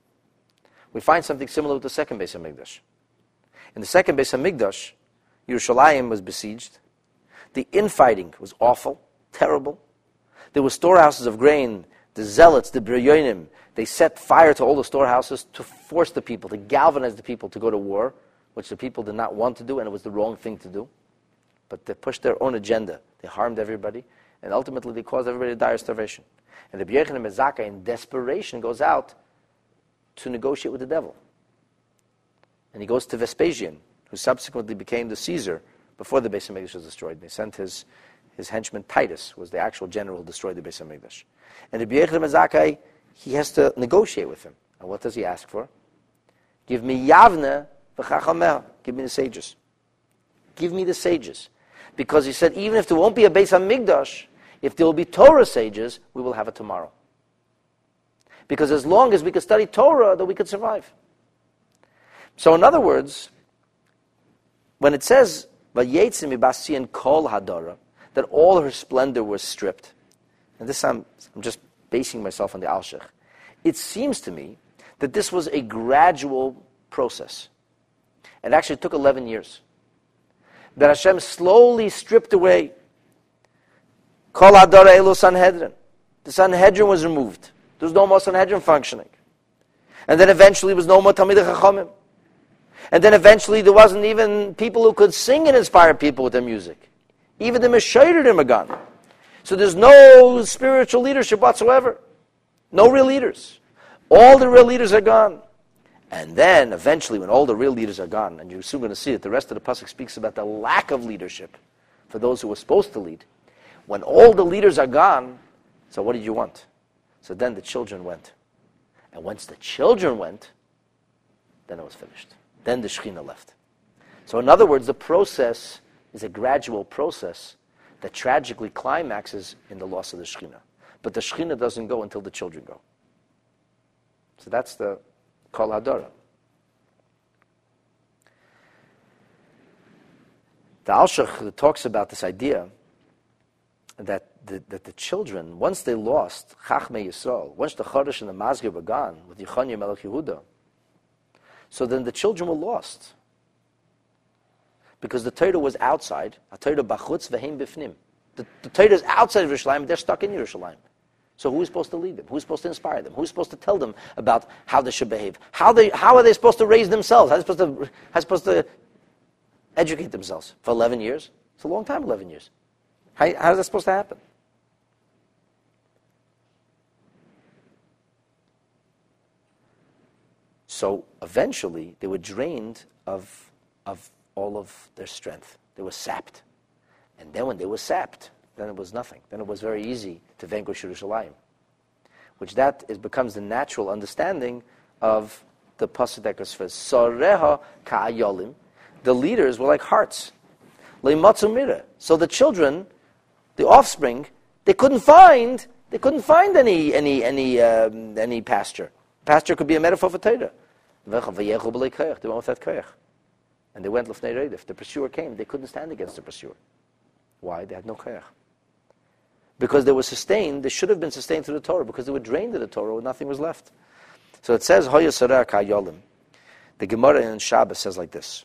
[SPEAKER 2] We find something similar with the second Beis HaMikdash. In the second Beis HaMikdash, Yerushalayim was besieged. The infighting was awful, terrible. There were storehouses of grain. The zealots, the Biryonim, they set fire to all the storehouses to force the people, to galvanize the people to go to war, which the people did not want to do, and it was the wrong thing to do. But they pushed their own agenda. They harmed everybody, and ultimately they caused everybody to die of starvation. And the Rabbi Yochanan ben Zakkai, in desperation, goes out to negotiate with the devil. And he goes to Vespasian, who subsequently became the Caesar before the Beis HaMikdash was destroyed. They sent his henchman Titus, was the actual general who destroyed the Beis HaMikdash. And Rabbi Yochanan ben Zakkai, he has to negotiate with him. And what does he ask for? Give me Yavne v'chachameh. Give me the sages. Give me the sages. Because he said, even if there won't be a Beis HaMikdash, if there will be Torah sages, we will have it tomorrow. Because as long as we could study Torah, then we could survive. So in other words, when it says, Vayetzim ibasiyan kol hadara, that all her splendor was stripped, and this I'm just basing myself on the Alshich, it seems to me that this was a gradual process. It actually took 11 years. That Hashem slowly stripped away kol hadara elu Sanhedrin. The Sanhedrin was removed. There was no more Sanhedrin functioning. And then eventually there was no more Talmidei Chachamim. And then eventually there wasn't even people who could sing and inspire people with their music. Even the Meshayrim are gone. So there's no spiritual leadership whatsoever. No real leaders. All the real leaders are gone. And then eventually when all the real leaders are gone, and you're soon going to see it, the rest of the pasuk speaks about the lack of leadership for those who were supposed to lead. When all the leaders are gone, so what did you want? So then the children went. And once the children went, then it was finished. Then the Shekhinah left. So in other words, the process is a gradual process that tragically climaxes in the loss of the Shekhinah. But the Shekhinah doesn't go until the children go. So that's the Kol Hadara. The Alshach talks about this idea that the children, once they lost Chachmei Yisrael, once the Chodesh and the Mazgir were gone with Yechoniah Melech Yehuda, so then the children were lost. Because the Torah was outside, a Torah bachutz v'heim bifnim. The Torah is outside of Yerushalayim, they're stuck in Yerushalayim. So who's supposed to lead them? Who's supposed to inspire them? Who's supposed to tell them about how they should behave? How are they supposed to raise themselves? How are they supposed to educate themselves? For 11 years? It's a long time, 11 years. How is that supposed to happen? So eventually, they were drained of all of their strength. They were sapped. And then when they were sapped, then it was nothing. Then it was very easy to vanquish Yerushalayim. Which becomes the natural understanding of the pasuk that says, Soreha ka'ayolim. The leaders were like hearts. Leimatzu mira. So the children, the offspring, they couldn't find any pasture. Pasture could be a metaphor for Torah. They went with that koyach. And they went l'fnei reidif. The pursuer came. They couldn't stand against the pursuer. Why? They had no koyach. Because they were sustained, they should have been sustained through the Torah, because they were drained of the Torah when nothing was left. So it says, Hoya Sarah Ka'yolim. The Gemara in Shabbos says like this.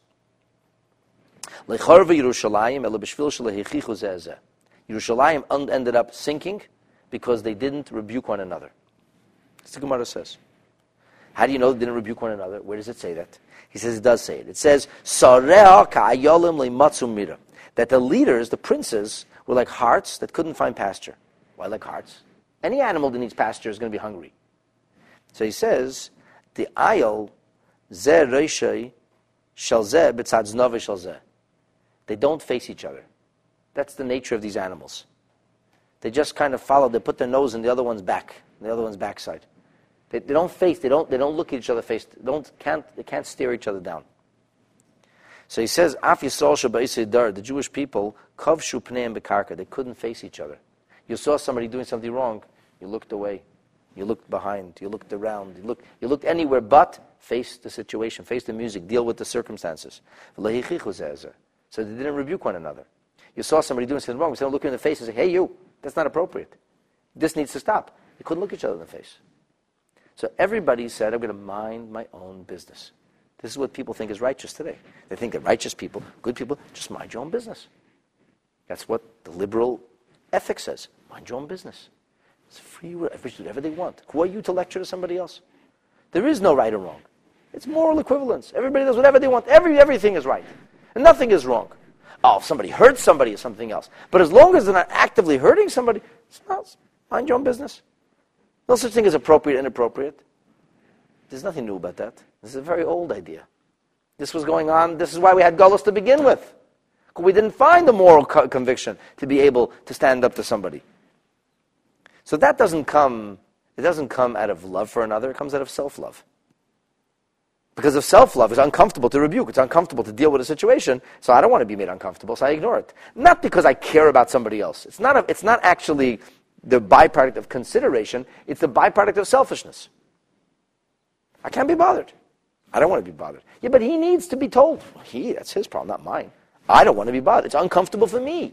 [SPEAKER 2] Yerushalayim ended up sinking because they didn't rebuke one another. That's what the Gemara says. How do you know they didn't rebuke one another? Where does it say that? He says it does say it. It says, Sareh Ka'yolim le'matzu mira. That the leaders, the princes, were like hearts that couldn't find pasture. Why like hearts? Any animal that needs pasture is going to be hungry. So he says, the ayol zeh reishai shel zeh b'tzad znove shel zeh. They don't face each other. That's the nature of these animals. They just kind of follow. They put their nose in the other one's back, the other one's backside. They don't face. They don't look at each other face. They can't stare each other down. So he says, Af Yisrael shebeisei dar, the Jewish people, kavshu pneim bekarka, they couldn't face each other. You saw somebody doing something wrong, you looked away, you looked behind, you looked around, you looked anywhere but face the situation, face the music, deal with the circumstances. So they didn't rebuke one another. You saw somebody doing something wrong, instead of looking in the face and say, hey you, that's not appropriate. This needs to stop. You couldn't look each other in the face. So everybody said, I'm going to mind my own business. This is what people think is righteous today. They think that righteous people, good people, just mind your own business. That's what the liberal ethic says. Mind your own business. It's free will. Everybody should do whatever they want. Who are you to lecture to somebody else? There is no right or wrong. It's moral equivalence. Everybody does whatever they want. Everything is right. And nothing is wrong. Oh, if somebody hurts somebody is something else. But as long as they're not actively hurting somebody, mind your own business. No such thing as appropriate and inappropriate. There's nothing new about that. This is a very old idea. This was going on. This is why we had Gullus to begin with. We didn't find the moral conviction to be able to stand up to somebody. So that doesn't come out of love for another. It comes out of self-love. Because of self-love, it's uncomfortable to rebuke. It's uncomfortable to deal with a situation. So I don't want to be made uncomfortable, so I ignore it. Not because I care about somebody else. It's not actually the byproduct of consideration. It's the byproduct of selfishness. I can't be bothered. I don't want to be bothered. Yeah, but he needs to be told. That's his problem, not mine. I don't want to be bothered. It's uncomfortable for me.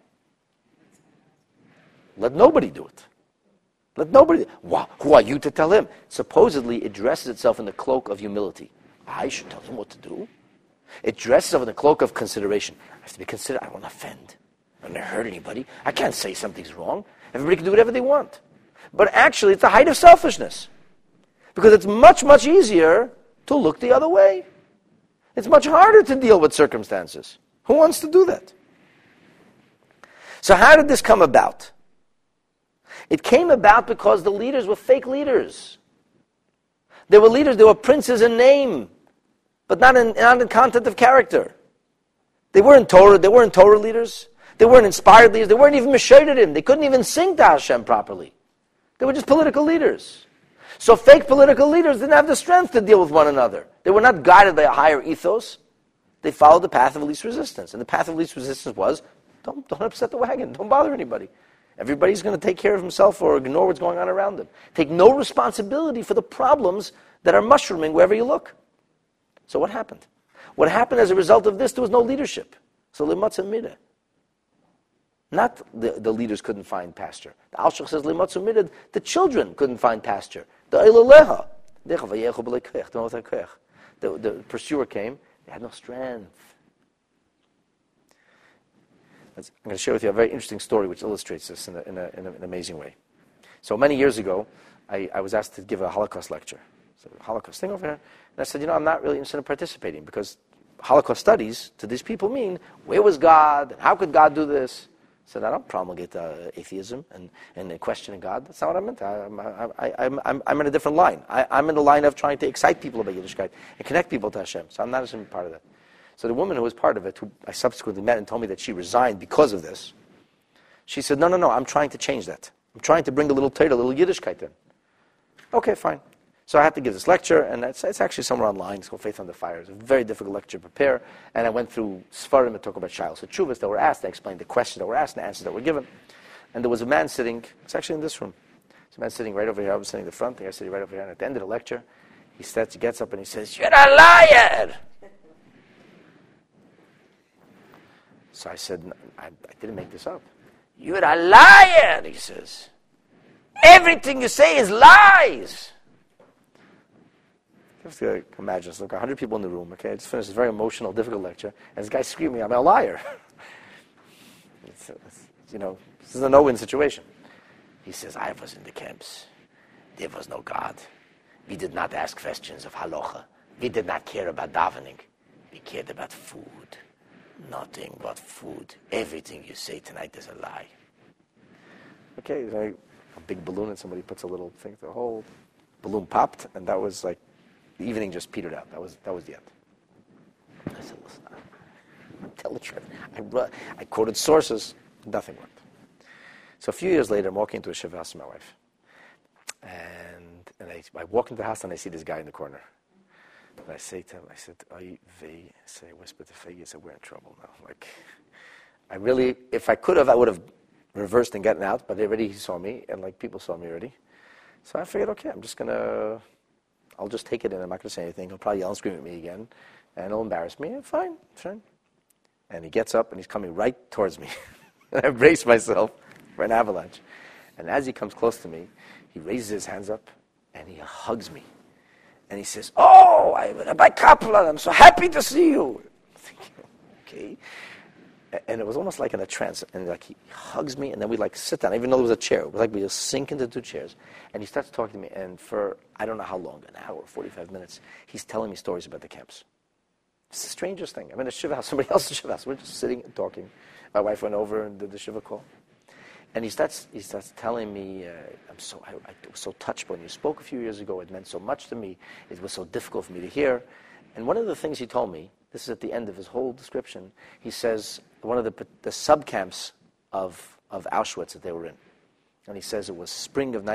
[SPEAKER 2] Let nobody do it. Let nobody. Who are you to tell him? Supposedly, it dresses itself in the cloak of humility. I should tell him what to do. It dresses itself in the cloak of consideration. I have to be considerate. I won't offend. I don't hurt anybody. I can't say something's wrong. Everybody can do whatever they want. But actually, it's the height of selfishness. Because it's much, much easier to look the other way. It's much harder to deal with circumstances. Who wants to do that? So how did this come about? It came about because the leaders were fake leaders. They were leaders, they were princes in name, but not in content of character. They weren't Torah leaders. They weren't inspired leaders. They weren't even Meshayidim. They couldn't even sing to Hashem properly. They were just political leaders. So fake political leaders didn't have the strength to deal with one another. They were not guided by a higher ethos. They followed the path of least resistance. And the path of least resistance was, don't upset the wagon. Don't bother anybody. Everybody's going to take care of himself or ignore what's going on around them. Take no responsibility for the problems that are mushrooming wherever you look. So what happened? What happened as a result of this, there was no leadership. So limatza mideh. Not the leaders couldn't find pasture. The Alshach says limatza mideh, the children couldn't find pasture. The pursuer came, they had no strength. I'm going to share with you a very interesting story which illustrates this in an amazing way. So many years ago, I was asked to give a Holocaust lecture. So Holocaust thing over here. And I said, I'm not really interested in participating because Holocaust studies to these people mean, where was God? And how could God do this? I said, I don't promulgate atheism and questioning God. That's not what I meant. I'm in a different line. I'm in the line of trying to excite people about Yiddishkeit and connect people to Hashem. So I'm not a part of that. So the woman who was part of it, who I subsequently met and told me that she resigned because of this, she said, no, I'm trying to change that. I'm trying to bring a little Torah, a little Yiddishkeit in. Okay, fine. So I had to give this lecture, and it's actually somewhere online. It's called Faith Under Fire. It's a very difficult lecture to prepare. And I went through Sfarim and talked about Shilas Teshuvos that were asked. I explained the questions that were asked and the answers that were given. And there was a man sitting, it's actually in this room. There's a man sitting right over here. I was sitting in the front. The guy sitting right over here. And at the end of the lecture, he gets up and he says, "You're a liar!" So I said, I didn't make this up. "You're a liar," he says. "Everything you say is lies." Just imagine, look, 100 people in the room, okay? I just finished this very emotional, difficult lecture, and this guy screaming, "I'm a liar." This is a no-win situation. He says, "I was in the camps. There was no God. We did not ask questions of halacha. We did not care about davening. We cared about food. Nothing but food. Everything you say tonight is a lie." Okay, like a big balloon and somebody puts a little thing, the whole balloon popped, and that was like, the evening just petered out. That was the end. I said, "Listen, I'm telling the truth. I quoted sources. Nothing worked." So a few years later, I'm walking into a shiva house with my wife. And I walk into the house and I see this guy in the corner. And I say to him, I said, I whisper to Fegi, I said, "We're in trouble now." Like, if I could have, I would have reversed and gotten out, but he saw me, and like people saw me already. So I figured, okay, I'll just take it in. I'm not going to say anything. He'll probably yell and scream at me again, and it'll embarrass me. Fine. And he gets up, and he's coming right towards me. And I brace myself for an avalanche. And as he comes close to me, he raises his hands up, and he hugs me. And he says, "Oh, Rabbi Kaplan, I'm so happy to see you." I'm thinking, okay. And it was almost like in a trance. And like he hugs me, and then we like sit down, even though there was a chair. It was like we just sink into two chairs. And he starts talking to me, and for I don't know how long, an hour, 45 minutes, he's telling me stories about the camps. It's the strangest thing. I'm in a shiva house, somebody else's shiva house. We're just sitting and talking. My wife went over and did the shiva call. And he starts telling me, I was so touched when you spoke a few years ago. It meant so much to me. It was so difficult for me to hear. And one of the things he told me, this is at the end of his whole description, he says one of the sub-camps of Auschwitz that they were in. And he says it was spring of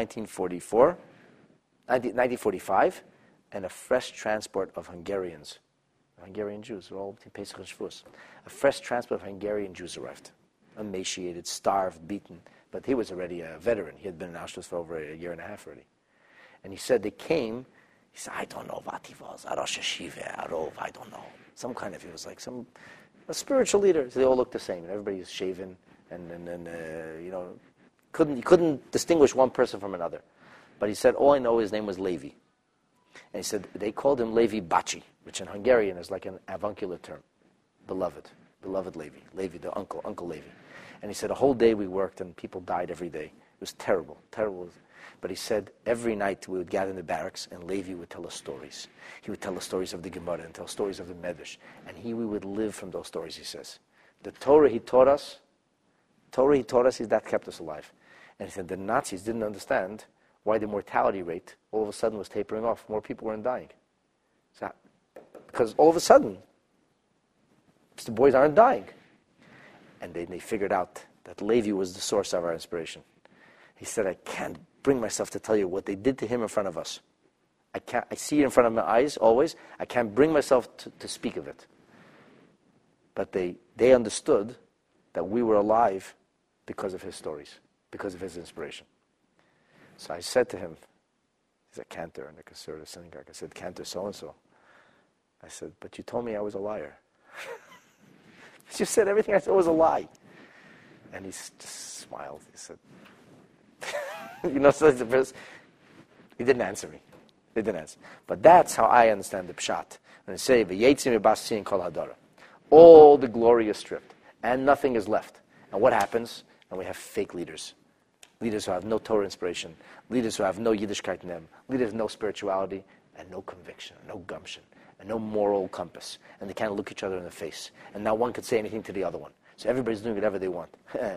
[SPEAKER 2] 1945, and a fresh transport of Hungarian Jews, they're all between Pesach and Shavuos. A fresh transport of Hungarian Jews arrived. Emaciated, starved, beaten. But he was already a veteran. He had been in Auschwitz for over a year and a half already. And he said they came. He said, "I don't know what he was. A Rosh Hashiva, a Rov, I don't know. Some kind of, he was like a spiritual leader." So they all looked the same. And everybody was shaven. And couldn't distinguish one person from another. But he said, all I know his name was Levi. And he said, they called him Levi Baci, which in Hungarian is like an avuncular term. Beloved Levi. Levi, the Uncle Levi. And he said, a whole day we worked and people died every day. It was terrible. But he said, every night we would gather in the barracks and Levi would tell us stories. He would tell us stories of the Gemara and tell stories of the Medrash. And we would live from those stories, he says. The Torah he taught us, that kept us alive. And he said the Nazis didn't understand why the mortality rate all of a sudden was tapering off. More people weren't dying. Because all of a sudden, the boys aren't dying. And they figured out that Levi was the source of our inspiration. He said, I can't bring myself to tell you what they did to him in front of us. I see it in front of my eyes always. I can't bring myself to speak of it. But they understood that we were alive because of his stories, because of his inspiration. So I said to him, he's a cantor in the conservative synagogue. I said, cantor so-and-so. I said, but you told me I was a liar. You said everything I said was a lie. And he just smiled. He said, so he didn't answer me. He didn't answer. But that's how I understand the pshat. When I say, V'yetzim v'basin kol hadara. All the glory is stripped, and nothing is left. And what happens? And we have fake leaders. Leaders who have no Torah inspiration. Leaders who have no Yiddishkeit in them. Leaders with no spirituality, and no conviction, no gumption, and no moral compass. And they can't look each other in the face. And now one could say anything to the other one. So everybody's doing whatever they want.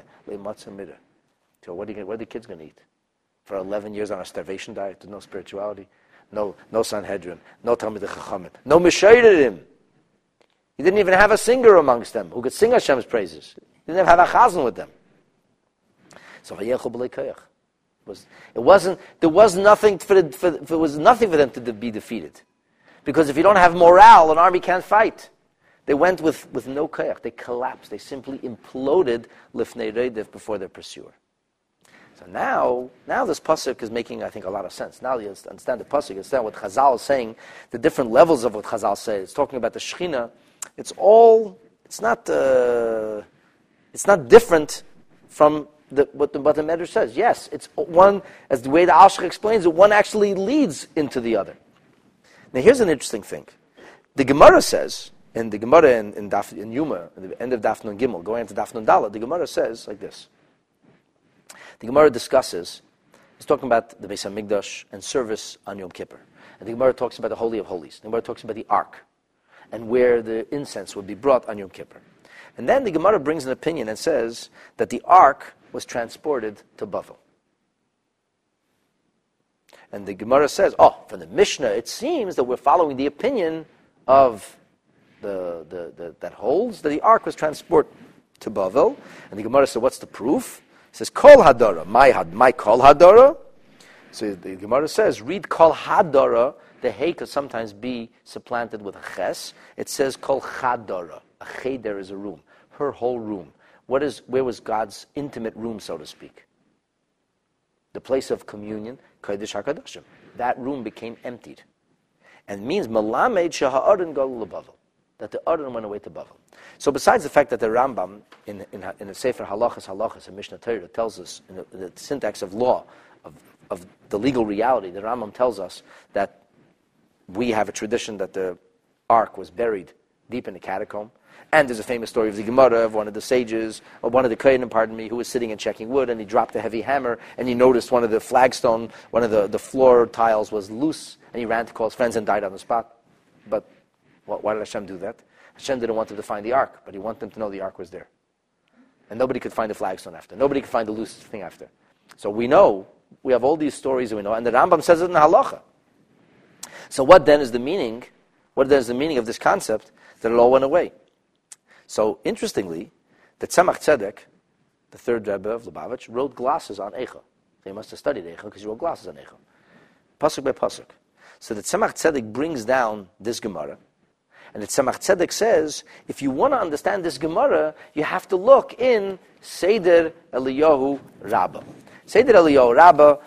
[SPEAKER 2] So what are the kids going to eat? For 11 years on a starvation diet with no spirituality, no Sanhedrin, no Talmid Chachamim, no Meshayrim. He didn't even have a singer amongst them who could sing Hashem's praises. He didn't have a chazan with them. So Vayechu b'lei koyach. There was nothing for them to be defeated, because if you don't have morale, an army can't fight. They went with no koyach. They collapsed. They simply imploded lifnei reidev before their pursuer. So now this pasuk is making, I think, a lot of sense. Now you understand the pasuk. You understand what Chazal is saying. The different levels of what Chazal says. It's talking about the Shekhinah. It's not different from what the Medrash says. Yes, it's one, as the way the Alshich explains it, one actually leads into the other. Now here's an interesting thing. The Gemara says, in the Gemara in Yuma, at the end of Daf Nun Gimel, going into Daf Nun Dalet, the Gemara says like this. The Gemara discusses, it's talking about the Beis HaMikdash and service on Yom Kippur. And the Gemara talks about the Holy of Holies. The Gemara talks about the Ark and where the incense would be brought on Yom Kippur. And then the Gemara brings an opinion and says that the Ark was transported to Bavel. And the Gemara says, from the Mishnah, it seems that we're following the opinion of that holds that the Ark was transported to Bavel. And the Gemara says, what's the proof? It says, Kol Hadara, my Kol Hadara. So the Gemara says, read Kol Hadara. The Hey could sometimes be supplanted with a Ches. It says Kol Chadara. A Cheder is a room. Her whole room. Where was God's intimate room, so to speak? The place of communion, Kodesh HaKadoshim. That room became emptied. And it means Melamed Sheha'aron Galu LeBavel. That the Aron went away to Bavel. So besides the fact that the Rambam, in the Sefer Halachas, in Mishnah Torah, tells us, in the syntax of law, of the legal reality, the Rambam tells us that we have a tradition that the Ark was buried deep in the catacomb. And there's a famous story of the Gemara of one of the sages, or one of the Kohanim, who was sitting and checking wood, and he dropped a heavy hammer, and he noticed one of the flagstone, one of the floor tiles was loose, and he ran to call his friends and died on the spot. But why did Hashem do that? Hashem didn't want them to find the Ark, but He wanted them to know the Ark was there. And nobody could find the flagstone after. Nobody could find the loose thing after. So we have all these stories that we know, and the Rambam says it in the Halacha. So what then is the meaning? What then is the meaning of this concept that it all went away? So interestingly, the Tzemach Tzedek, the third Rebbe of Lubavitch, wrote glosses on Eicha. They must have studied Eicha because he wrote glosses on Eicha. Pasuk by pasuk. So the Tzemach Tzedek brings down this Gemara, and the Tzemach Tzedek says, if you want to understand this Gemara, you have to look in Seder Eliyahu Rabbah. Seder Eliyahu Rabbah,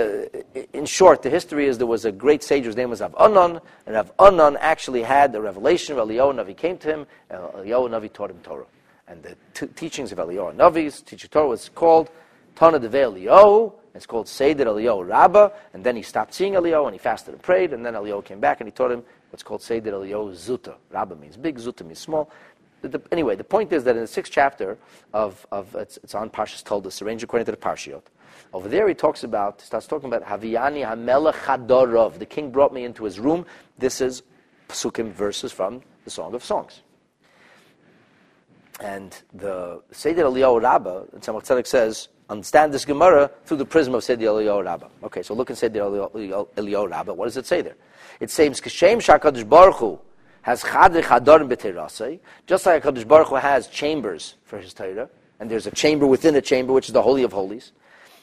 [SPEAKER 2] in short, the history is there was a great sage whose name was Rav Anan, and Rav Anan actually had the revelation of Eliyahu Navi came to him, and Eliyahu Navi taught him Torah. And the teachings of Eliyahu Navi's teaching Torah was called Tana Devei Eliyahu. It's called Seder Eliyahu Rabbah, and then he stopped seeing Eliyahu, and he fasted and prayed, and then Eliyahu came back, and he taught him what's called Seder Eliyahu Zuta. Rabbah means big, Zuta means small. Anyway, the point is that in the 6th chapter of it's on Parshas Toldos, arranged according to the Parshiot. Over there he starts talking about Haviyani HaMelech Hadorov. The king brought me into his room. This is Psukim verses from the Song of Songs. And the Seder Eliyahu Rabbah, Tzemach Tzedek says, understand this Gemara through the prism of Seder Eliyahu Rabbah. Okay, so look in Seder Eliyahu Rabbah. What does it say there? It says, Kishem Shakadosh Baruch Hu has Chadrei Chadorim B'Teirasei, just like HaKadosh Baruch Hu has chambers for His Torah, and there's a chamber within a chamber, which is the Holy of Holies.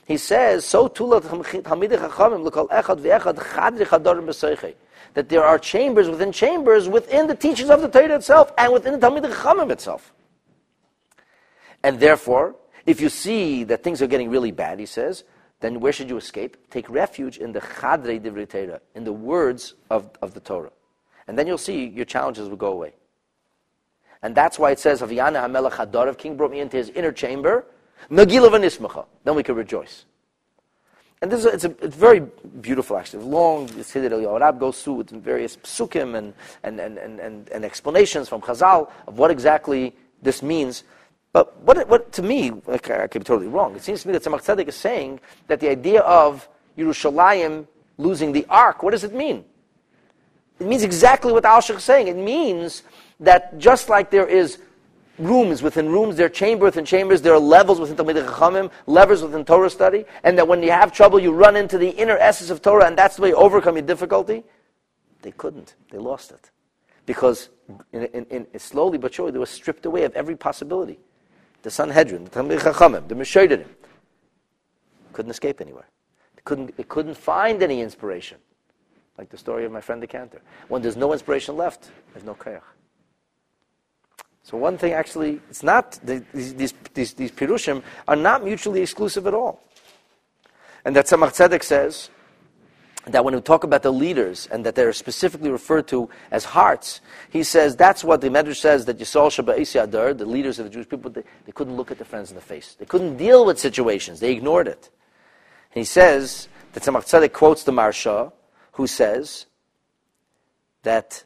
[SPEAKER 2] He says, "So tula Talmidei Chachamim l'kol echad ve'echad chadri chadarim b'seichei." That there are chambers within the teachings of the Torah itself and within the Talmidei Chachamim itself. And therefore, if you see that things are getting really bad, he says, then where should you escape? Take refuge in the Chadrei Divrei Torah, in the words of the Torah. And then you'll see your challenges will go away. And that's why it says, Haviyana HaMelech Hadarav, king brought me into his inner chamber, Megillah v'nismacha. Then we can rejoice. And it's very beautiful, actually. Long, the Siddur Eliyahu goes through with various psukim and explanations from Chazal of what exactly this means. But what to me, I could be totally wrong. It seems to me that Tzemach Tzedek is saying that the idea of Yerushalayim losing the ark, what does it mean? It means exactly what the Alshich is saying. It means that just like there is rooms within rooms, there are chambers within chambers, there are levels within Talmidei Chachamim, levels within Torah study, and that when you have trouble, you run into the inner essence of Torah, and that's the way you overcome your difficulty. They couldn't. They lost it. Because slowly but surely, they were stripped away of every possibility. The Sanhedrin, the Talmidei Chachamim, the Meshoderim, couldn't escape anywhere. They couldn't find any inspiration. Like the story of my friend the Cantor. When there's no inspiration left, there's no koyach. So one thing actually, it's not, these Pirushim are not mutually exclusive at all. And that Tzemach Tzedek says that when we talk about the leaders and that they're specifically referred to as hearts, he says that's what the Medrash says, that Yisrael Shaba'isi Adar, the leaders of the Jewish people, they couldn't look at their friends in the face. They couldn't deal with situations. They ignored it. And he says that Tzemach Tzedek quotes the Maharsha, who says that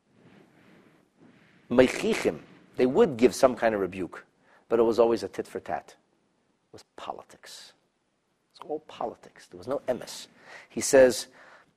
[SPEAKER 2] Meichichim, they would give some kind of rebuke, but it was always a tit for tat. It was politics. It's all politics. There was no emes. He says,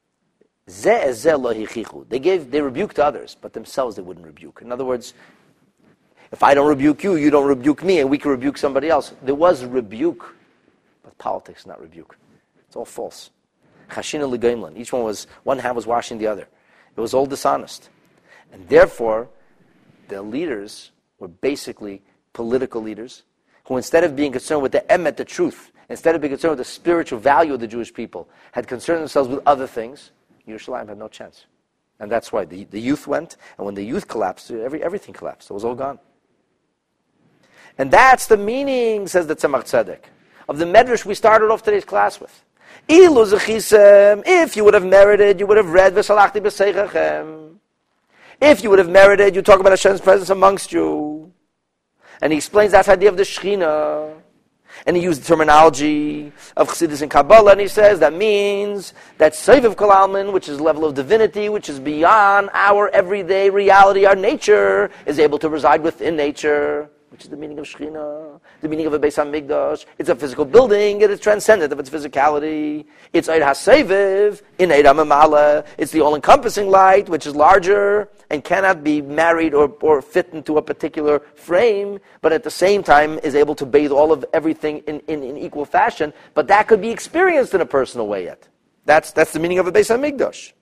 [SPEAKER 2] they rebuked others, but themselves they wouldn't rebuke. In other words, if I don't rebuke you, you don't rebuke me, and we can rebuke somebody else. There was rebuke, but politics, not rebuke. It's all false. Chashina l'geimlan. Each one hand was washing the other. It was all dishonest. And therefore, the leaders were basically political leaders who, instead of being concerned with the emet, the truth, instead of being concerned with the spiritual value of the Jewish people, had concerned themselves with other things. Yerushalayim had no chance. And that's why the youth went, and when the youth collapsed, everything collapsed. It was all gone. And that's the meaning, says the Tzemach Tzedek, of the Medrash we started off today's class with. If you would have merited, you would have read V'salachti b'seichem. If you would have merited, you talk about Hashem's presence amongst you. And he explains that idea of the Shechina. And he used the terminology of Chassidus and Kabbalah, and he says that means that Sovev Kol Almin, which is a level of divinity, which is beyond our everyday reality, our nature, is able to reside within nature, which is the meaning of Shechina, the meaning of a Beis HaMikdash. It's a physical building, it is transcendent of its physicality. It's Eid HaSeviv, in Eid HaMamala. It's the all-encompassing light, which is larger and cannot be married or fit into a particular frame, but at the same time is able to bathe all of everything in equal fashion, but that could be experienced in a personal way yet. That's the meaning of a Beis HaMikdash.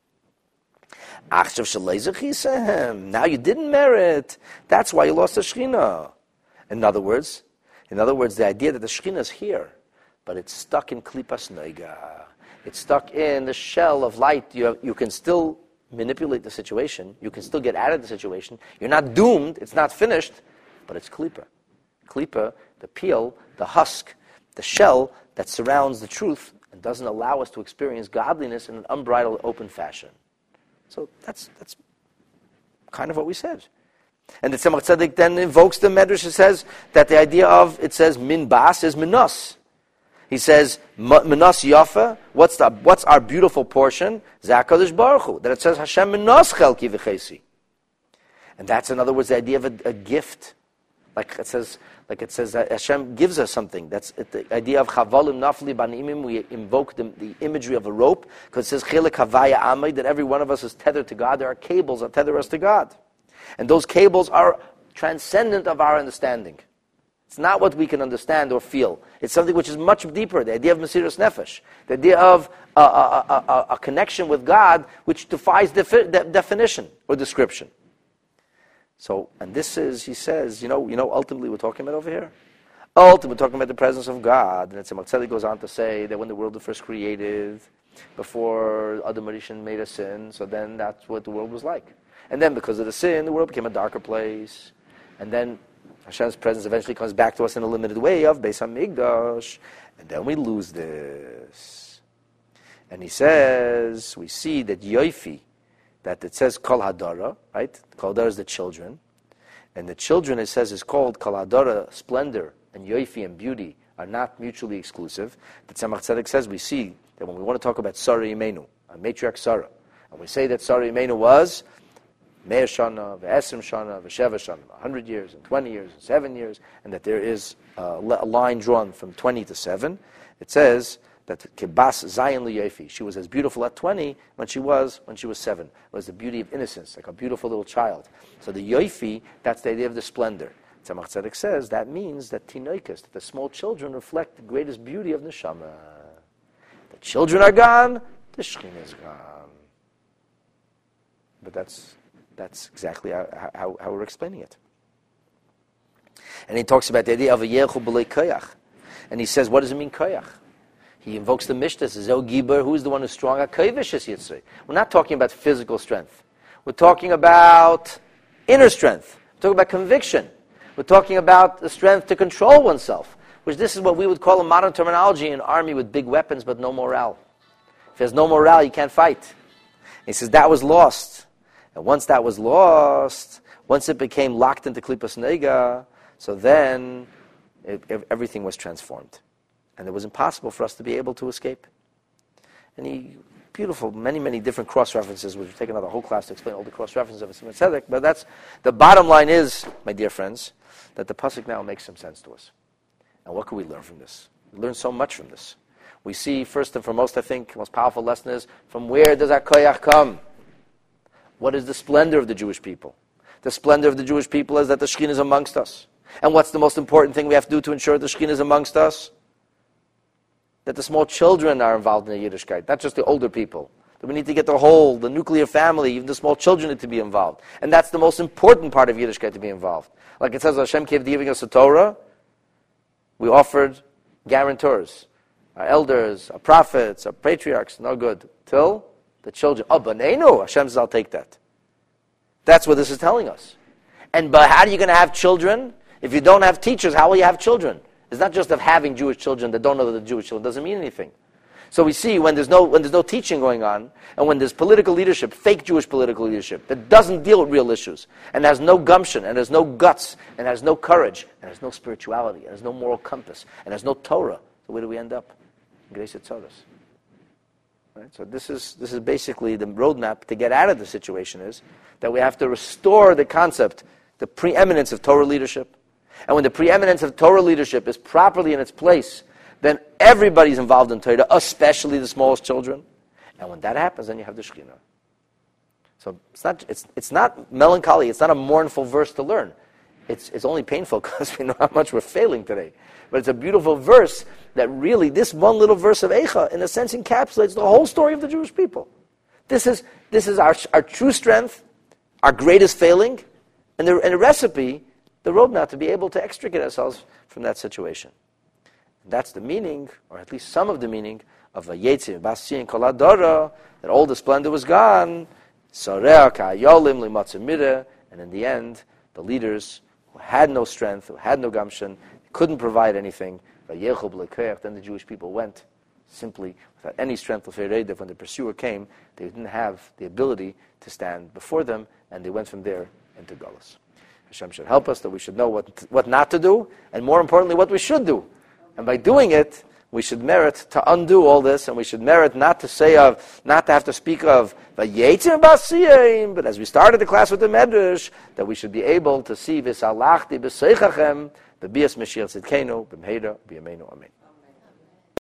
[SPEAKER 2] Now you didn't merit. That's why you lost the Shechina. In other words, the idea that the Shechina is here, but it's stuck in Klipas Noiga. It's stuck in the shell of light. You can still manipulate the situation. You can still get out of the situation. You're not doomed. It's not finished, but it's Klipa. Klipa, the peel, the husk, the shell that surrounds the truth and doesn't allow us to experience godliness in an unbridled, open fashion. So that's kind of what we said. And the Tzemach Tzedek then invokes the Medrash. It says that the idea of, it says, min bas is minos. He says, minos yafa, what's our beautiful portion? Zakadosh Baruch Hu. That it says, Hashem minos chelki v'chesi. And that's, in other words, the idea of a gift. Like it says that Hashem gives us something. That's the idea of chavalim nafli banimim. We invoke the imagery of a rope, because it says chelik havaya amay, that every one of us is tethered to God. There are cables that tether us to God, and those cables are transcendent of our understanding. It's not what we can understand or feel. It's something which is much deeper. The idea of Mesiras Nefesh, the idea of a connection with God, which defies definition or description. So, and this is, he says, ultimately we're talking about over here, Ultimately, we're talking about the presence of God. And Tzemach Tzedek goes on to say that when the world was first created, before Adam Rishon made a sin, so then that's what the world was like. And then because of the sin, the world became a darker place. And then Hashem's presence eventually comes back to us in a limited way of Beis HaMikdash. And then we lose this. And he says, we see that Yoifi, that it says Kol Hadara, right? Kol Hadara is the children. And the children, it says, is called Kol Hadara, splendor, and Yoifi and beauty are not mutually exclusive. The Tzemach Tzedek says, we see that when we want to talk about Sarah Imenu, a matriarch Sarah, and we say that Sarah Imenu was Me'er Shana, Ve'esrim Shana, Ve'sheva Shana, 100 years, and 20 years, and 7 years, and that there is a line drawn from 20 to 7, it says that Kibas Zayin Liyofi, she was as beautiful at 20 when she was 7. It was the beauty of innocence, like a beautiful little child. So the Yofi, that's the idea of the splendor. Tzemach Tzedek says that means that Tinoikas, that the small children reflect the greatest beauty of Neshama. The children are gone, the Shekhinah is gone. But that's exactly how we're explaining it. And he talks about the idea of a Yechu B'lei Koyach. And he says, what does it mean, Koyach? He invokes the Mishnah, says, Zel Giber, who is the one who's strong? We're not talking about physical strength. We're talking about inner strength. We're talking about conviction. We're talking about the strength to control oneself, which this is what we would call in modern terminology an army with big weapons but no morale. If there's no morale, you can't fight. And he says that was lost. And once that was lost, once it became locked into Klipas Nega, so then everything was transformed. And it was impossible for us to be able to escape. And beautiful, many different cross-references, which would take another whole class to explain all the cross-references of Tzemach Tzedek, but that's, the bottom line is, my dear friends, that the Pasuk now makes some sense to us. And what can we learn from this? We learn so much from this. We see, first and foremost, I think, the most powerful lesson is, from where does our koyach come? What is the splendor of the Jewish people? The splendor of the Jewish people is that the Shekhinah is amongst us. And what's the most important thing we have to do to ensure the Shekhinah is amongst us? That the small children are involved in the Yiddishkeit, not just the older people. That we need to get the nuclear family, even the small children need to be involved. And that's the most important part of Yiddishkeit, to be involved. Like it says, Hashem kept giving us a Torah, we offered guarantors, our elders, our prophets, our patriarchs, no good, till the children. Oh, B'neinu, Hashem says, I'll take that. That's what this is telling us. But how are you going to have children? If you don't have teachers, how will you have children? It's not just of having Jewish children that don't know that they're Jewish children. It doesn't mean anything. So we see when there's no teaching going on, and when there's political leadership, fake Jewish political leadership, that doesn't deal with real issues, and has no gumption, and has no guts, and has no courage, and has no spirituality, and has no moral compass, and has no Torah, so where do we end up? Grace Tzoros. Right? So this is basically the roadmap to get out of the situation, is that we have to restore the concept, the preeminence of Torah leadership. And when the preeminence of Torah leadership is properly in its place, then everybody's involved in Torah, especially the smallest children. And when that happens, then you have the Shekhinah. So it's not melancholy, it's not a mournful verse to learn. It's only painful because we know how much we're failing today. But it's a beautiful verse that really, this one little verse of Eicha, in a sense, encapsulates the whole story of the Jewish people. This is our true strength, our greatest failing, and the recipe, the roadmap to be able to extricate ourselves from that situation. That's the meaning, or at least some of the meaning, of Vayetzi Basi and Kol Hadara, that all the splendor was gone, Sareh Ka'ayolim Limatzeh Mireh, and in the end, the leaders who had no strength, who had no gumption, couldn't provide anything, then the Jewish people went simply without any strength of Feredev. When the pursuer came, they didn't have the ability to stand before them, and they went from there into Galus. Hashem should help us, that we should know what not to do, and more importantly, what we should do. And by doing it, we should merit to undo all this, and we should merit not to have to speak of Vayetzim Basiyim, but as we started the class with the Medrash, that we should be able to see V'salachti b'seichachem, B'bias Mashiach Tzidkenu, B'mheira, B'yameinu, Amen.